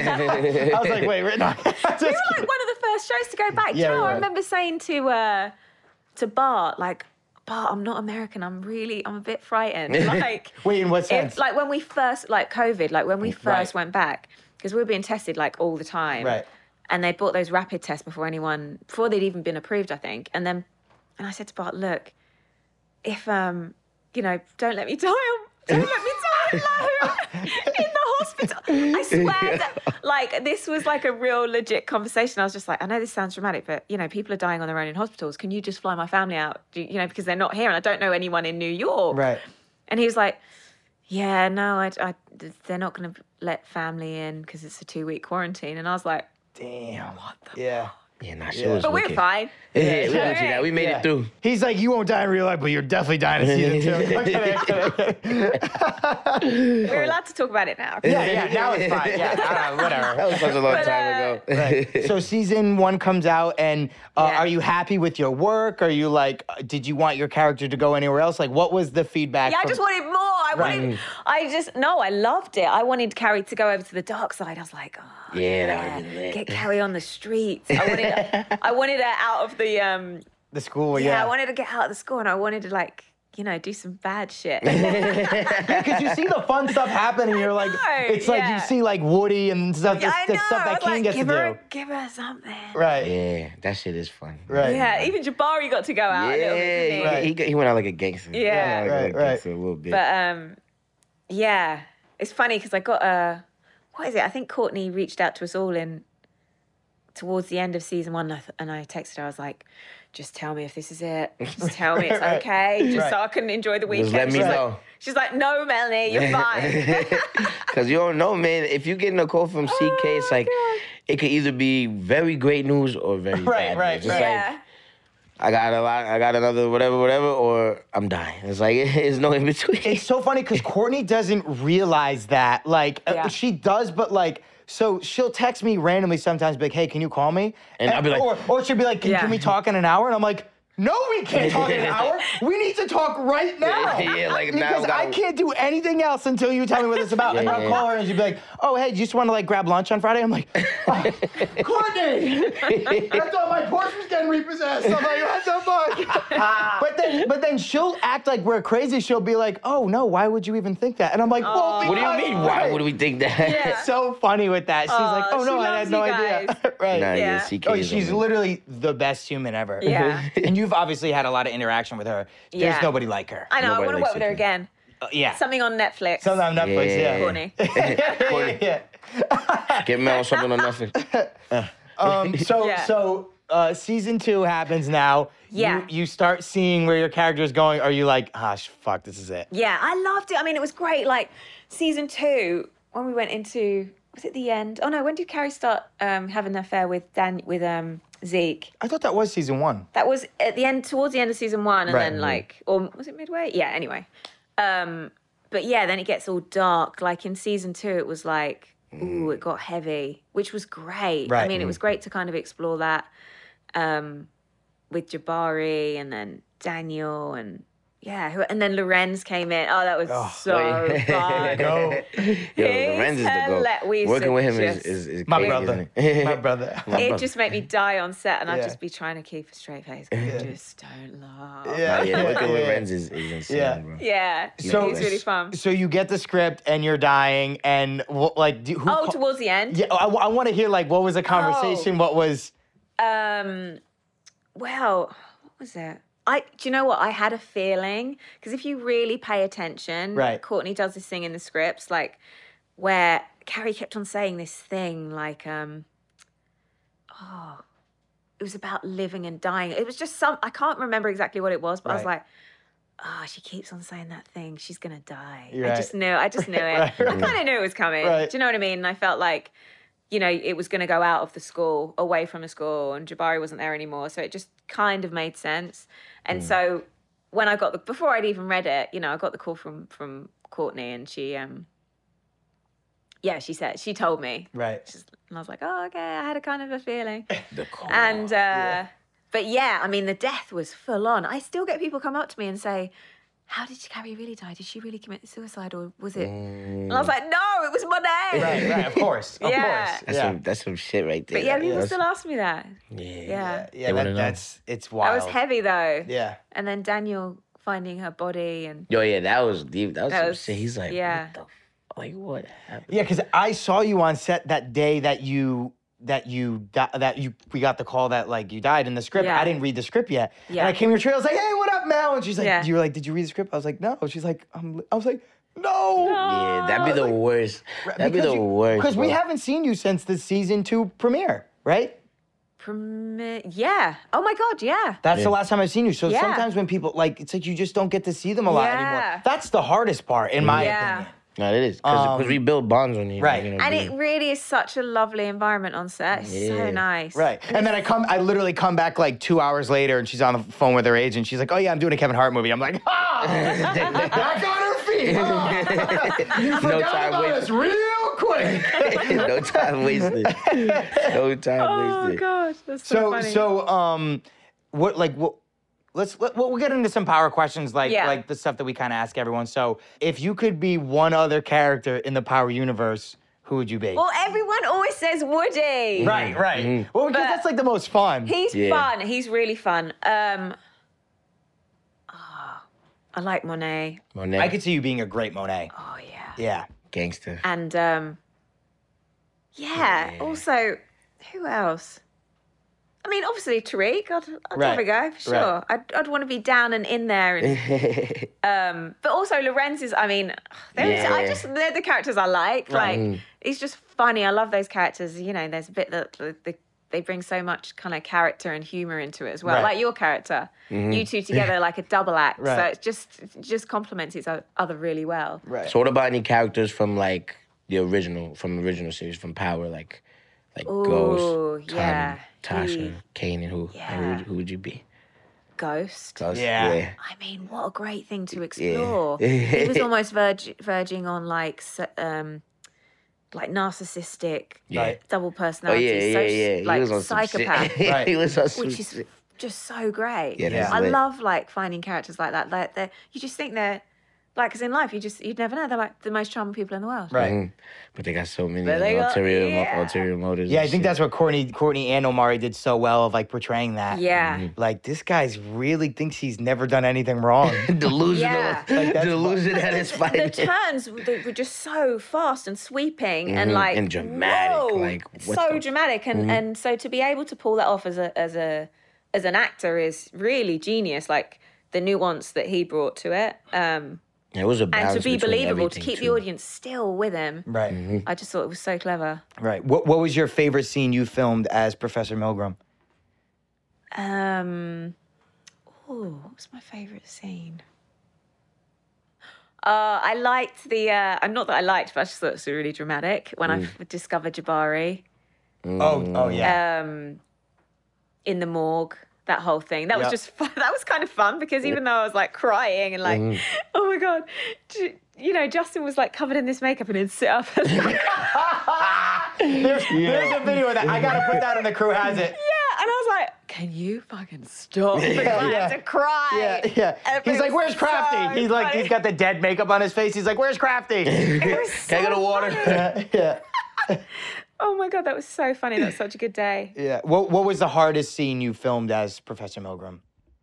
I was like, wait, wait, no. we were like one of the first shows to go back. Do Yeah, you know, we I were. remember saying to uh, to Bart, like, Bart, I'm not American. I'm really, I'm a bit frightened. Like, Wait, in what sense? if, like when we first, like COVID, like when we first Right. went back, because we were being tested like all the time. Right. And they bought those rapid tests before anyone, before they'd even been approved, I think. And then, and I said to Bart, look, if um, you know, don't let me die. on- Don't let me die alone in the hospital. I swear that, like, this was like a real legit conversation. I was just like, I know this sounds dramatic, but, you know, people are dying on their own in hospitals. Can you just fly my family out? Do you, you know, because they're not here and I don't know anyone in New York. Right. And he was like, yeah, no, I, I, they're not going to let family in because it's a two-week quarantine. And I was like, Damn. What the Yeah. Yeah, nah, she Yeah. was But we're wicked. fine. Yeah, we It's Gucci alright. now. We made Yeah. it through. He's like, you won't die in real life, but you're definitely dying in season two. I'm kidding, I'm kidding, I'm kidding. We're allowed to talk about it now. Yeah, yeah, now it's fine. Yeah, I don't know, whatever. That was such a long But, time uh, ago. Right. So season one comes out, and uh, Yeah. are you happy with your work? Are you like, uh, did you want your character to go anywhere else? Like, what was the feedback? Yeah, I from- just wanted more. I Right. wanted. I just no. I loved it. I wanted Carrie to go over to the dark side. I was like, oh, Yeah, that would've been lit. Get Carrie on the streets. I wanted. I wanted her out of the. Um, the school. yeah, Yeah, I wanted to get out of the school, and I wanted to like, you know, do some bad shit. because you see the fun stuff happen, and you're like, know, it's like you yeah. see like Woody and stuff, the, I the know. stuff I that was King like, gets give to her, do. give her something. Right. Yeah, that shit is fun. Right. Yeah, even Jabari got to go out a little bit. Yeah, didn't he? he, he, got- he went out like a gangster. He went Yeah. out like Right, a right. gangster a little bit. But um, yeah, it's funny because I got a what is it? I think Courtney reached out to us all in towards the end of season one, and I, th- and I texted her. I was like, "Just tell me if this is it. Just tell me it's Right. okay, just so Right. I can enjoy the weekend." Just let me she's know. Like, she's like, "No, Melanie, you're fine." Because you don't know, man. If you getting a call from C K, it's Oh, like, God. it could either be very great news or very Right, bad right, news. It's right. yeah. like, I got a lot, I got another whatever, whatever, or I'm dying. It's like, it's no in between. It's so funny because Courtney doesn't realize that. Like, uh, Yeah. she does, but like, so she'll text me randomly sometimes, be like, hey, can you call me? And I'll be like- or, or she'll be like, can, Yeah. can we talk in an hour? And I'm like, no, we can't talk in an hour. We need to talk right now. Yeah, like, now because we gotta- I can't do anything else until you tell me what it's about. Yeah, and I'll yeah. call her and she'll be like, oh, hey, do you just want to like grab lunch on Friday? I'm like, oh, Courtney, I thought my Porsche was getting repossessed. I'm like, what the fuck? but then, but then she'll act like we're crazy. She'll be like, oh no, why would you even think that? And I'm like, well, What do you because- mean? Why would we think that? Yeah. So funny with that. She's like, Aw, oh no, she I loves had no you idea. guys. right. Nah, yeah, Yeah. C K Oh, is she's amazing. literally the best human ever. Yeah. and you've obviously had a lot of interaction with her. There's Yeah. nobody like her. I know. I Nobody want to likes work with her it. again. Uh, yeah. Something on Netflix. Something on Netflix, yeah. Yeah. Courtney. yeah, yeah, yeah. Get Mel something on nothing. Um, so, Yeah. so uh, season two happens now. Yeah. You, you start seeing where your character is going. Are you like, ah, sh- fuck, this is it? Yeah, I loved it. I mean, it was great. Like season two, when we went into was it the end? Oh no, when did Carrie start um, having an affair with Dan with um, Zeke? I thought that was season one. That was at the end, towards the end of season one, and Right. then like, or was it midway? Yeah. Anyway, um, but yeah, then it gets all dark. Like in season two, it was like, ooh, it got heavy, which was great. I Right. mean, it was great to kind of explore that um, with Jabari and then Daniel and. Yeah, who- and then Lorenz came in. Oh, that was so wait. fun. Go. Yo, Lorenz is the hila- we goat. Working with him is, just- is, is My crazy, brother. isn't it? My brother. My It brother. just made me die on set, and I'd Yeah. just be trying to keep a straight face. I just don't laugh. Yeah. Nah, yeah, working with Yeah. Renz is, is insane, Yeah. bro. Yeah, So- it's really fun. So you get the script and you're dying, and what, like, do, who? Oh, ca- towards the end. yeah, I, I want to hear like what was the conversation? What was? Um, well, what was it? I do you know what? I had a feeling because if you really pay attention, Right. Courtney does this thing in the scripts, like where Carrie kept on saying this thing, like, um, oh, it was about living and dying. It was just some. I can't remember exactly what it was, but I was Right. like, oh, she keeps on saying that thing. She's gonna die. You're I right. just knew. I just knew it. Right, I right. kind of knew it was coming. Right. Do you know what I mean? And I felt like, you know, it was going to go out of the school, away from the school, and Jabari wasn't there anymore. So it just kind of made sense. And so when I got the, before I'd even read it, you know, I got the call from from Courtney, and she, um, yeah, she said, she told me. Right. She's, and I was like, oh, okay, I had a kind of a feeling. The call. And, uh, but yeah, I mean, the death was full on. I still get people come up to me and say, how did Carrie really die? Did she really commit suicide, or was it? And I was like, no, it was Monet. Right. Right. Of course. Of Yeah. course. That's, yeah. some, that's some shit right there. But yeah, people That's- still ask me that. Yeah. Yeah. Yeah. They wanna That, know. that's it's That wild. was heavy though. Yeah. And then Daniel finding her body and Yo, yeah, that was deep. That was That some was- shit. He's like, yeah. what the f- like, what happened? Yeah, because I saw you on set that day that you that you di- that you we got the call that like you died in the script. Yeah. I didn't read the script yet. Yeah. And I came to your trailer. I was like, "Hey, what up, Mel?" And she's like, Yeah. "You were like, did you read the script?" I was like, "No." She's like, um, "I was like, no." Yeah, that'd be the worst. That'd be Because the you- worst. Because we bro. haven't seen you since the season two premiere, right? Premi- yeah. Oh my God, yeah. That's the last time I've seen you. So Yeah. sometimes when people like, it's like you just don't get to see them a lot Yeah. anymore. That's the hardest part, in my Yeah. opinion. No, it is because Um, we build bonds on you. right. You know, And being- it really is such a lovely environment on set. It's Yeah. so nice. Right. And then I come, I literally come back like two hours later and she's on the phone with her agent. She's like, oh yeah, I'm doing a Kevin Hart movie. I'm like, ah, back on her feet. Ah. You forgot time about wasted. us real quick. no time wasted. No time Oh wasted. gosh, that's so, So, funny. so, um, what, like, what, let's, let, well, we'll get into some power questions, like, Yeah. like the stuff that we kind of ask everyone. So, if you could be one other character in the Power universe, who would you be? Well, everyone always says Woody. right, right. Well, because But- that's like the most fun. He's Yeah. fun. He's really fun. Um, ah, I like Monet. Monet, I could see you being a great Monet. Oh yeah. Yeah. gangster. And um, yeah, Yeah. Also, who else? I mean, obviously Tariq. I'd, I'd Right, have a go for right. sure. I'd, I'd want to be down and in there. And, um, but also Lorenz is. I mean, they're, I Yeah. just they're the characters I like. Right. Like he's just funny. I love those characters. You know, there's a bit that the, the they bring so much kind of character and humor into it as well. Right. Like your character, you two together like a double act. So Right. it just it just complements each other really well. Right. So what about any characters from like the original, from the original series, from Power, like like Ooh, Ghost, yeah. Tommy, He- Tasha, Kane, and who? Yeah. Who, would, who would you be? Ghost. Ghost? Yeah. yeah. I mean, what a great thing to explore. Yeah. He was almost verge- verging on like s- um, like narcissistic, Yeah. Right. double Oh personality, yeah, yeah, soci- yeah. He like was on some shit. psychopath, Right. He was on some which is shit. just so great. Yeah, that's I lit. love like finding characters like that. Like they, you just think they're like, because in life you just you'd never know they're like the most charming people in the world. Right. Mhm. But they got so many But they got- ulterior, mo- yeah. ulterior motives. Yeah, I and think shit. that's what Courtney, Courtney and Omari did so well of like portraying that. Yeah. Like this guy's really thinks he's never done anything wrong. delusional. Yeah. Like, that's delusion at its The finest. turns were were just so fast and sweeping and Mhm. like And dramatic, whoa, like, what so the- dramatic and and so to be able to pull that off as a as a as an actor is really genius. Like the nuance that he brought to it, um, Yeah, it was a and balance to be between believable, to everything, keep the too. audience still with him. Right. Mm-hmm. I just thought it was so clever. Right. What What was your favorite scene you filmed as Professor Milgram? Um, oh, what was my favorite scene? Uh, I liked the. Uh, I'm not that I liked, but I just thought it was really dramatic when I f- discovered Jabari. Oh, oh yeah. um, in the morgue, that whole thing. That was Yep. just fun. That was kind of fun because even though I was like crying and like, oh my God, J- you know, Justin was like covered in this makeup and he'd sit up and like, there's, there's a video of that. I gotta put that in the crew has it. yeah. And I was like, can you fucking stop? Because I Yeah. had to cry. Yeah, yeah. And He's it like, was "Where's Crafty?" so he's like, funny. he's got the dead makeup on his face. He's like, "Where's Crafty?" It was Can I get so a water? funny. yeah, Oh my God, that was so funny. That was such a good day. yeah. What What was the hardest scene you filmed as Professor Milgram?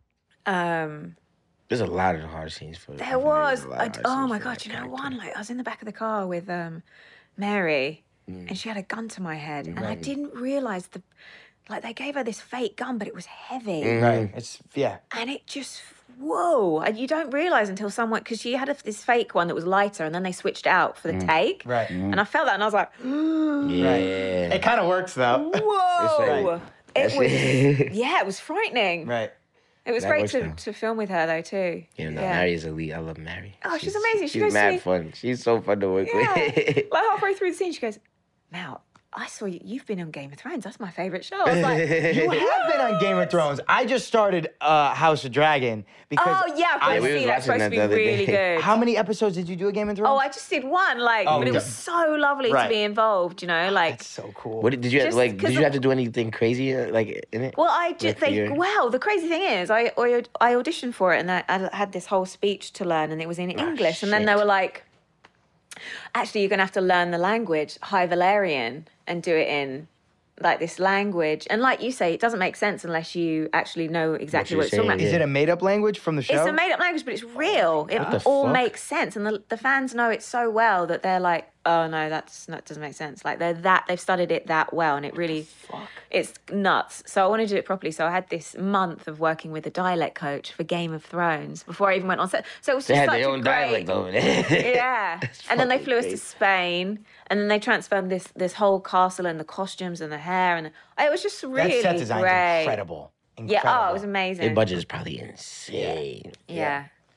Um, There's a lot of hard scenes for. There for- was. there's a lot I, of hard oh scenes my for God, that you know character. one? Like I was in the back of the car with um, Mary, Mm. and she had a gun to my head, and I didn't realize the, like they gave her this fake gun, but it was heavy, Mm. Right. It's yeah. and it just whoa, and you don't realize until someone because she had a, this fake one that was lighter, and then they switched it out for the take, Mm. Right. and I felt that, and I was like, Yeah. It kind of works though. whoa, That's it was it. yeah, it was frightening. right. It was That great works to, though. to film with her though too. Yeah, no, Mary is elite. I love Mary. Oh, she's amazing. She she's goes to mad me- fun. She's so fun to work Yeah. with. Like halfway through the scene, she goes, Mal, I saw you. You've been on Game of Thrones. That's my favorite show. I was like, You have been on Game of Thrones. I just started uh, House of Dragon because. oh yeah, I've got I- to we was see. That's watching supposed to that be the other really day. good. How many episodes did you do of Game of Thrones? Oh, I just did one, like, Oh, but it was yeah. so lovely Right. to be involved. You know, like. That's so cool. What did, did you Just like? 'cause Did you of- have to do anything crazy uh, like in it? Well, I just Like for they your- wow. The crazy thing is, I I, I auditioned for it, and I, I had this whole speech to learn, and it was in English, and then they shit. were like, actually, you're gonna have to learn the language, High Valerian, and do it in like this language. And like you say, it doesn't make sense unless you actually know exactly you're what, it's talking saying, about. Is it a made up language from the show? It's a made up language, but it's real. It the all fuck? makes sense. And the, the fans know it so well that they're like, oh no, that's that doesn't make sense. Like they're that they've studied it that well, and it really it's nuts. So I wanted to do it properly. So I had this month of working with a dialect coach for Game of Thrones before I even went on set. So it was They just had such their a own great, dialect over there. yeah. And then they fucking flew us to crazy. Spain, and then they transformed this this whole castle and the costumes and the hair, and it was just really that set design's great. incredible. Yeah. Incredible. Oh, it was amazing. Their budget is probably insane. Yeah.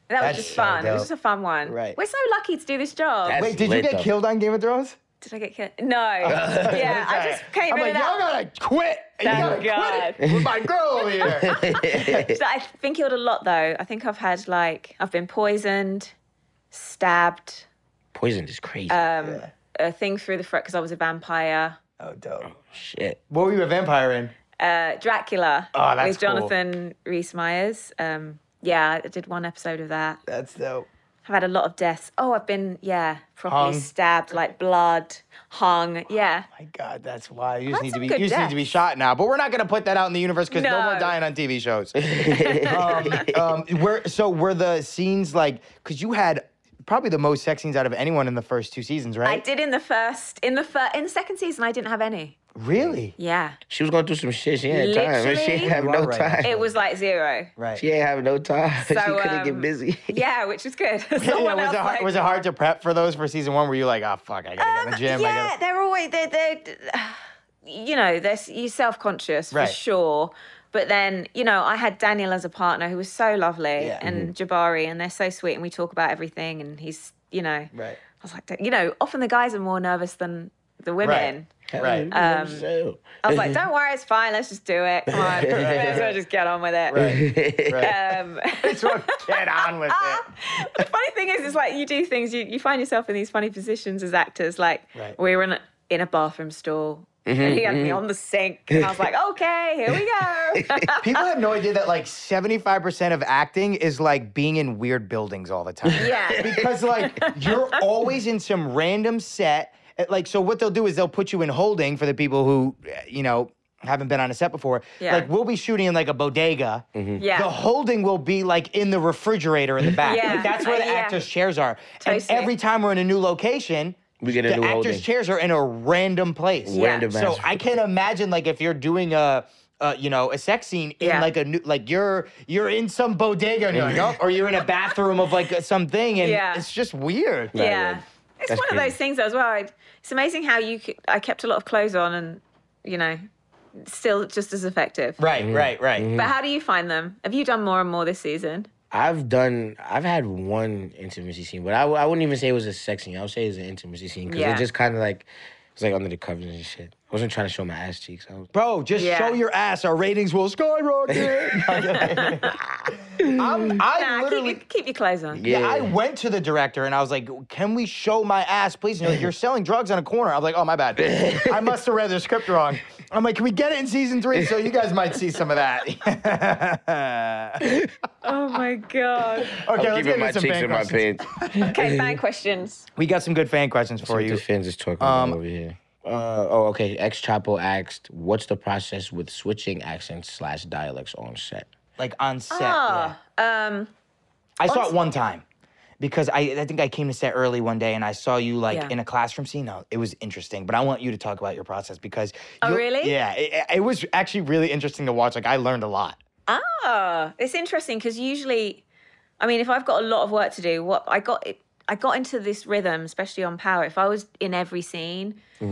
That was That's just so fun. It was dope. just a fun one. Right. We're so lucky to do this job. That's- Wait, did you lit, get though. killed on Game of Thrones? Did I get killed? No. yeah, I just came I'm in like, and y'all out. gotta quit. You Thank gotta God. quit it with my girl over here. So I've been killed a lot though. I think I've had like I've been poisoned, stabbed, Poison is crazy. um, a thing through the throat because I was a vampire. Oh, dope. Shit. What were you a vampire in? Uh, Dracula Oh, that's with Jonathan Rhys Meyers. Um, yeah, I did one episode of that. That's dope. I've had a lot of deaths. Oh, I've been yeah properly Hung. stabbed, like blood, hung. Yeah. My God, that's why you just That's need to some be good you just need to be deaths. shot now. But we're not gonna put that out in the universe because no. No. more dying on T V shows. um, um, were, so were the scenes like because you had probably the most sex scenes out of anyone in the first two seasons, right? I did in the first, in the first, in the second season, I didn't have any. Really? Yeah. She was going through some shit. She ain't time. She Literally? ain't have You no are right. time. It was like zero. Right. She ain't have no time. she So, couldn't get um, busy. Yeah, which was good. Yeah, Someone was, else it hard, like, was it hard to prep for those for season one? Were you like, oh fuck, I gotta get in the gym? I yeah, gotta... they're always they're, they're you know they're you're self conscious for Right. sure. But then you know I had Daniel as a partner who was so lovely Yeah. and Jabari and they're so sweet and we talk about everything and he's you know Right. I was like you know often the guys are more nervous than the women. Right. Um, So- I was like, don't worry, it's fine. Let's just do it. Come on, let's well just get on with it. Right. Right. Um, Just want to get on with it. the funny thing is, it's like you do things, you, you find yourself in these funny positions as actors. Like Right. we were in a, in a bathroom stall and he had me on the sink, and I was like, okay, here we go. People have no idea that like seventy-five percent of acting is like being in weird buildings all the time. Yeah. Because like you're always in some random set. Like, so what they'll do is they'll put you in holding for the people who, you know, haven't been on a set before. Yeah. Like we'll be shooting in like a bodega. Yeah. The holding will be like in the refrigerator in the back. Yeah. Like, that's where the Uh, yeah. actors' chairs are. And Totally. every time we're in a new location, We get a the new actors' holding. chairs are in a random place. Yeah. Random So ass- I can imagine like if you're doing a, uh, you know, a sex scene in Yeah. like a new, like you're you're in some bodega and you're like, oh, or you're in a bathroom of like something and Yeah. it's just weird. Right, Yeah. right. It's That's one of crazy. those things as well. I, it's amazing how you could, I kept a lot of clothes on and, you know, still just as effective. Right, right, right. But how do you find them? Have you done more and more this season? I've done, I've had one intimacy scene, but I, w- I wouldn't even say it was a sex scene. I would say it was an intimacy scene because Yeah. it just kind of like, it was like under the covers and shit. I wasn't trying to show my ass cheeks. I was, Bro, just Yeah. show your ass. Our ratings will skyrocket. I'm, I Nah, keep, literally. your- keep your clothes on. Yeah, Yeah. I went to the director and I was like, "Can we show my ass, please?" And you're like, "You're selling drugs on a corner." I'm like, "Oh, my bad. I must have read the script wrong." I'm like, "Can we get it in season three so you guys might see some of that?" okay, Oh my God. let's keeping get my into some cheeks fan in my questions. pants. Okay, fan questions. We got some good fan questions for What you. the fans is talking Um, about over here. Uh, oh, okay. X Chapo asked, "What's the process with switching accents slash dialects on set?" Like on set. yeah. Ah, um, I saw it one time because I, I think I came to set early one day and I saw you like Yeah. in a classroom scene. No, it was interesting, but I want you to talk about your process because. Oh, you- really? Yeah, it, it was actually really interesting to watch. Like I learned a lot. ah, it's interesting because usually, I mean, if I've got a lot of work to do, what I got it, I got into this rhythm, especially on Power. If I was in every scene,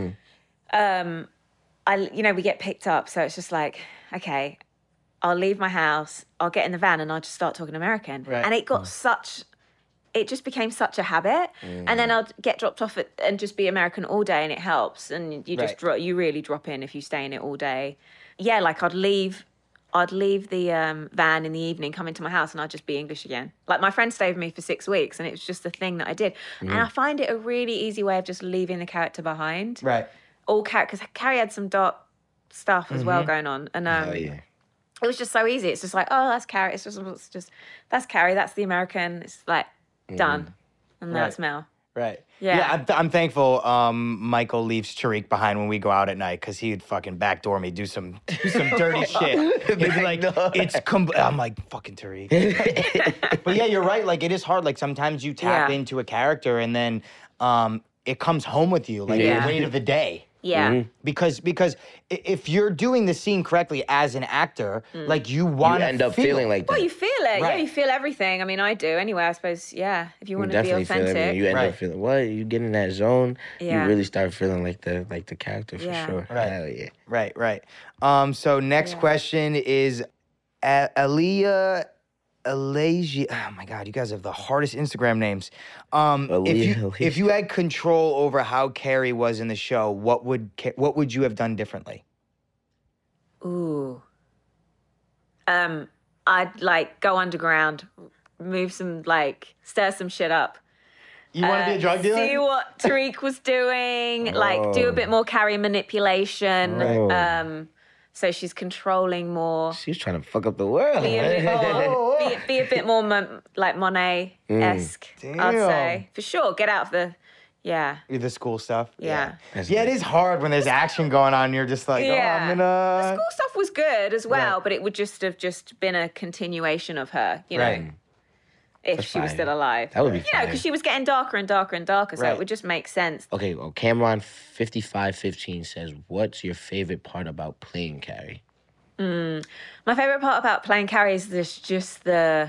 um, I you know we get picked up, so it's just like okay, I'll leave my house, I'll get in the van, and I'll just start talking American, Right. and it got such. It just became such a habit, and then I'll get dropped off at, and just be American all day, and it helps. And you just Right. dro- you really drop in if you stay in it all day. Yeah, like I'd leave, I'd leave the um, van in the evening, come into my house, and I'd just be English again. Like my friend stayed with me for six weeks, and it was just a thing that I did. And I find it a really easy way of just leaving the character behind. Right. All characters, because Carrie had some dark stuff as well going on, and um, Oh yeah. it was just so easy. It's just like, oh, that's Carrie. It's just, it's just that's Carrie. That's the American. It's like done, and that's Mel. Right. Yeah. I'm, I'm thankful um, Michael leaves Tariq behind when we go out at night because he'd fucking backdoor me, do some do some dirty shit. He'd be like, it's com-. I'm like, fucking Tariq. But yeah, you're right. Like, it is hard. Like, sometimes you tap Yeah. into a character and then um, it comes home with you, like Yeah. the weight of the day. Yeah. Because because i- if you're doing the scene correctly as an actor, like you You want to end up feeling like that. Well, you feel it. Yeah, Right. you feel everything. I mean, I do anyway. I suppose. Yeah. If you You want to be definitely feel authentic. everything. You end Right. up feeling what? You get in that zone. Yeah. You really start feeling like the like the character for Yeah. sure. Right. Hell yeah. Right, right. Um, so next Yeah. question is A- Aliyah Alasia. Oh my God, you guys have the hardest Instagram names. Um, if Alasia, you Alasia. if you had control over how Carrie was in the show, what would Ca- what would you have done differently? Ooh. Um, I'd like go underground, move some like stir some shit up. You want to be a drug dealer? See what Tariq was doing, like do a bit more Carrie manipulation. Right. Um, so she's controlling more. She was trying to fuck up the world. Be a bit more, be, be a bit more mon- like Monet-esque, I'd Damn. say. For sure, get out of the, yeah. The school stuff. Yeah. That's Yeah, it good. is hard when there's action going on. You're just like, oh, Yeah. I'm The gonna. school stuff was good as well, Right. but it would just have just been a continuation of her, you know, Right. if That's she was fine. still alive. That would be You know, fine. because she was getting darker and darker and darker, so Right. it would just make sense. Okay, well, Cameron fifty-five fifteen says, "What's your favorite part about playing Carrie?" My favorite part about playing Carrie is this, just the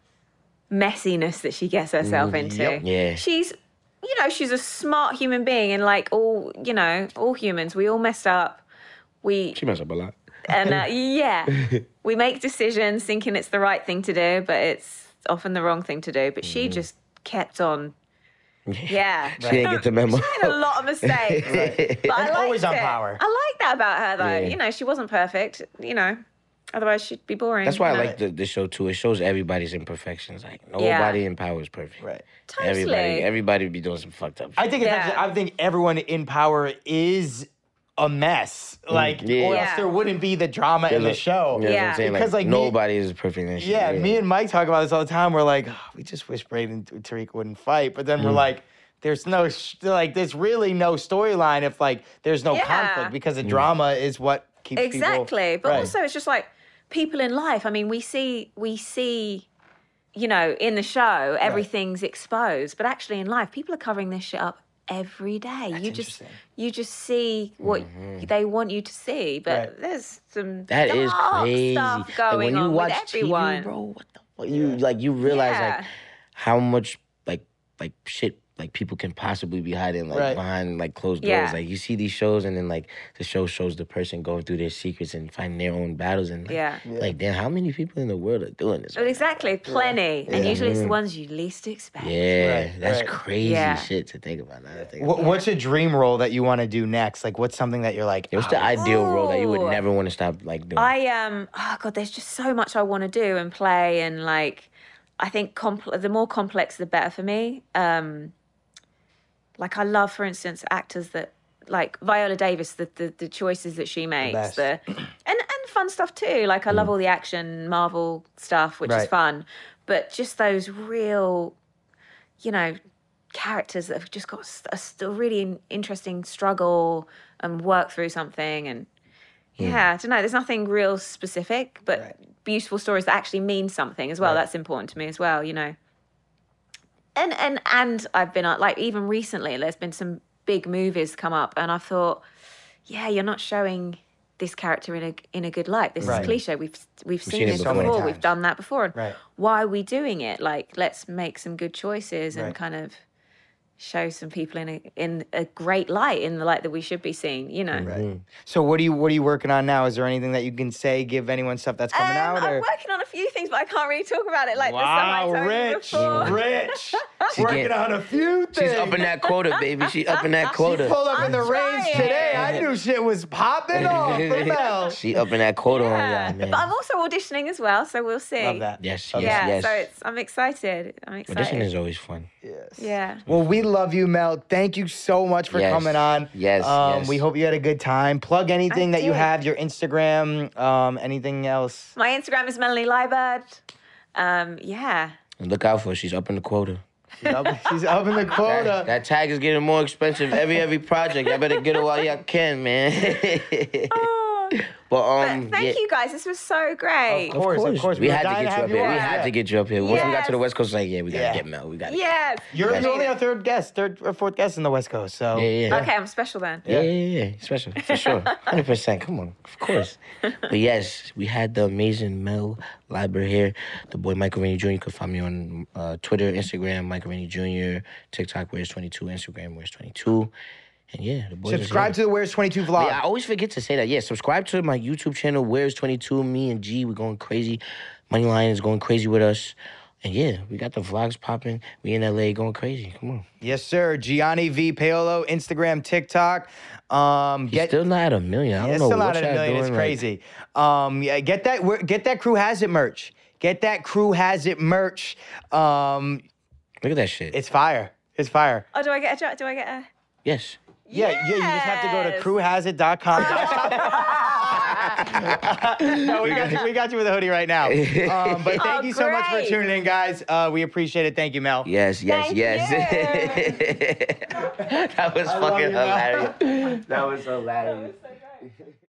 messiness that she gets herself into. yep. Yeah. She's, you know, she's a smart human being, and like all, you know, all humans, we all messed up. We She messed up a lot. and uh, yeah, we make decisions thinking it's the right thing to do, but it's often the wrong thing to do. But she just kept on. Yeah, She didn't get the memo. She made a lot of mistakes, but I liked always on it. power. I like that about her, though. Yeah. You know, she wasn't perfect. You know, otherwise she'd be boring. That's why I you know? like the, the show too. It shows everybody's imperfections. Like nobody in power is perfect. Right. Everybody, Totally. everybody be doing some fucked up. I shit. think it's Yeah. actually, I think everyone in power is a mess. Like, yeah. or else Yeah. there wouldn't be the drama in the Look, show. You know what Yeah. I'm saying? Because, like, like, me- nobody is perfect in shit. Yeah, me and Mike talk about this all the time. We're like, oh, we just wish Braden and Tariq wouldn't fight. But then we're Mm. like, there's no, sh- like, there's really no storyline if, like, there's no Yeah. conflict because the drama is what keeps people. Exactly, but Right. also it's just like people in life. I mean, we see we see, you know, in the show everything's exposed, but actually in life, people are covering this shit up every day. you just interesting. you just see what they want you to see, but Right. there's some That dark is crazy. stuff Like, going when you on watch with everyone. T V, bro, what the fuck? You like you realize Yeah. like how much like like shit like people can possibly be hiding like Right. behind like closed doors. Yeah. Like you see these shows and then like the show shows the person going through their secrets and finding their own battles and like, Yeah. like damn, how many people in the world are doing this? But right exactly, plenty, and Yeah. usually it's the ones you least expect. now? Yeah, Right, that's right. crazy Yeah. shit to think about. Now that I think What, about it. What's a dream role that you want to do next? Like, what's something that you're like, What's "Ah, the ideal role that you would Ooh. never want to stop like doing? I um oh god, there's just so much I want to do and play, and like I think compl- the more complex the better for me. Um, like I love, for instance, actors that like Viola Davis, the the, the choices that she makes, best. the, and and fun stuff too. Like I love all the action Marvel stuff, which is Right. fun, but just those real, you know, characters that have just got s- a, st- a really in- interesting struggle and work through something. And yeah, I don't know, there's nothing real specific, but Right. beautiful stories that actually mean something as well. Right. That's important to me as well, you know. And and and I've been uh, like even recently there's been some big movies come up and I thought, yeah, you're not showing this character in a in a good light. This Right. is cliche. We've we've seen, seen it this before. before. So many We've times. done that before. And Right. why are we doing it? Like, let's make some good choices and Right. kind of show some people in a in a great light, in the light that we should be seen. You know. Right. So what are you what are you working on now? Is there anything that you can say, give anyone stuff that's coming Um, out? I'm Or? working on a few things, but I can't really talk about it like Wow, the stuff I told rich, you before. rich. She Working get- on a few things. She's up in that quota, baby. She up in that quota. Pulled up in the I'm range trying. today. I knew shit was popping off for Mel. She up in that quota on Yeah. y'all, man. But I'm also auditioning as well, so we'll see. Love that. Yes, Love yes, Yeah, yes. so it's I'm excited. I'm excited. Audition is always fun. Yes. Yeah. Well, we love you, Mel. Thank you so much for Yes. coming on. Yes, Um, yes. We hope you had a good time. Plug anything I that you did. have, your Instagram, um, anything else. My Instagram is Melanie Liebert. Um, yeah. And look out for her. She's up in the quota. She's up, she's up in the That, quota. that tag is getting more expensive every every project. I better get it while y'all can, man. but um, But thank yeah. you guys. This was so great. Of course, of course. We were had to dying get you have up here. We on. had Yeah. to get you up here. Once we got Yes. to the West Coast, like, yeah, we gotta Yeah. get Mel. We gotta. Yes. You're, Yes. you're only our third guest, third or fourth guest in the West Coast. So Yeah, yeah. Okay, I'm special then. Yeah, yeah, yeah. Special, for sure. one hundred percent. Come on. Of course. But yes, we had the amazing Mel Liebert here. The boy Michael Rainey Junior You can find me on uh, Twitter, Instagram, Michael Rainey Junior TikTok, Where's twenty-two. Instagram, Where's twenty-two. And yeah, the boys is subscribe here. to the Where's twenty-two vlog. Yeah, I always forget to say that. Yeah, subscribe to my YouTube channel, Where's twenty-two. Me and G, we're going crazy. Moneyline is going crazy with us. And yeah, we got the vlogs popping. We in L A going crazy. Come on. Yes, sir. Gianni V. Paolo, Instagram, TikTok. Um, He's get, still not at a million. I yeah, don't know still what not at a y'all million. doing. It's like- crazy. Um, yeah, get that. we're- Get that Crew Has It merch. Get that Crew Has It merch. Um, Look at that shit. it's fire. It's fire. Oh, do I get a? Do I get a? yes. Yeah, yeah. You just have to go to Yes. crew has it dot com. No, we got you. We got you with a hoodie right now. Um, but thank Oh, you so much for great. tuning in, guys. Uh, we appreciate it. Thank you, Mel. Yes, yes, Thank yes. you. That was love fucking you, Mel. hilarious. That was hilarious.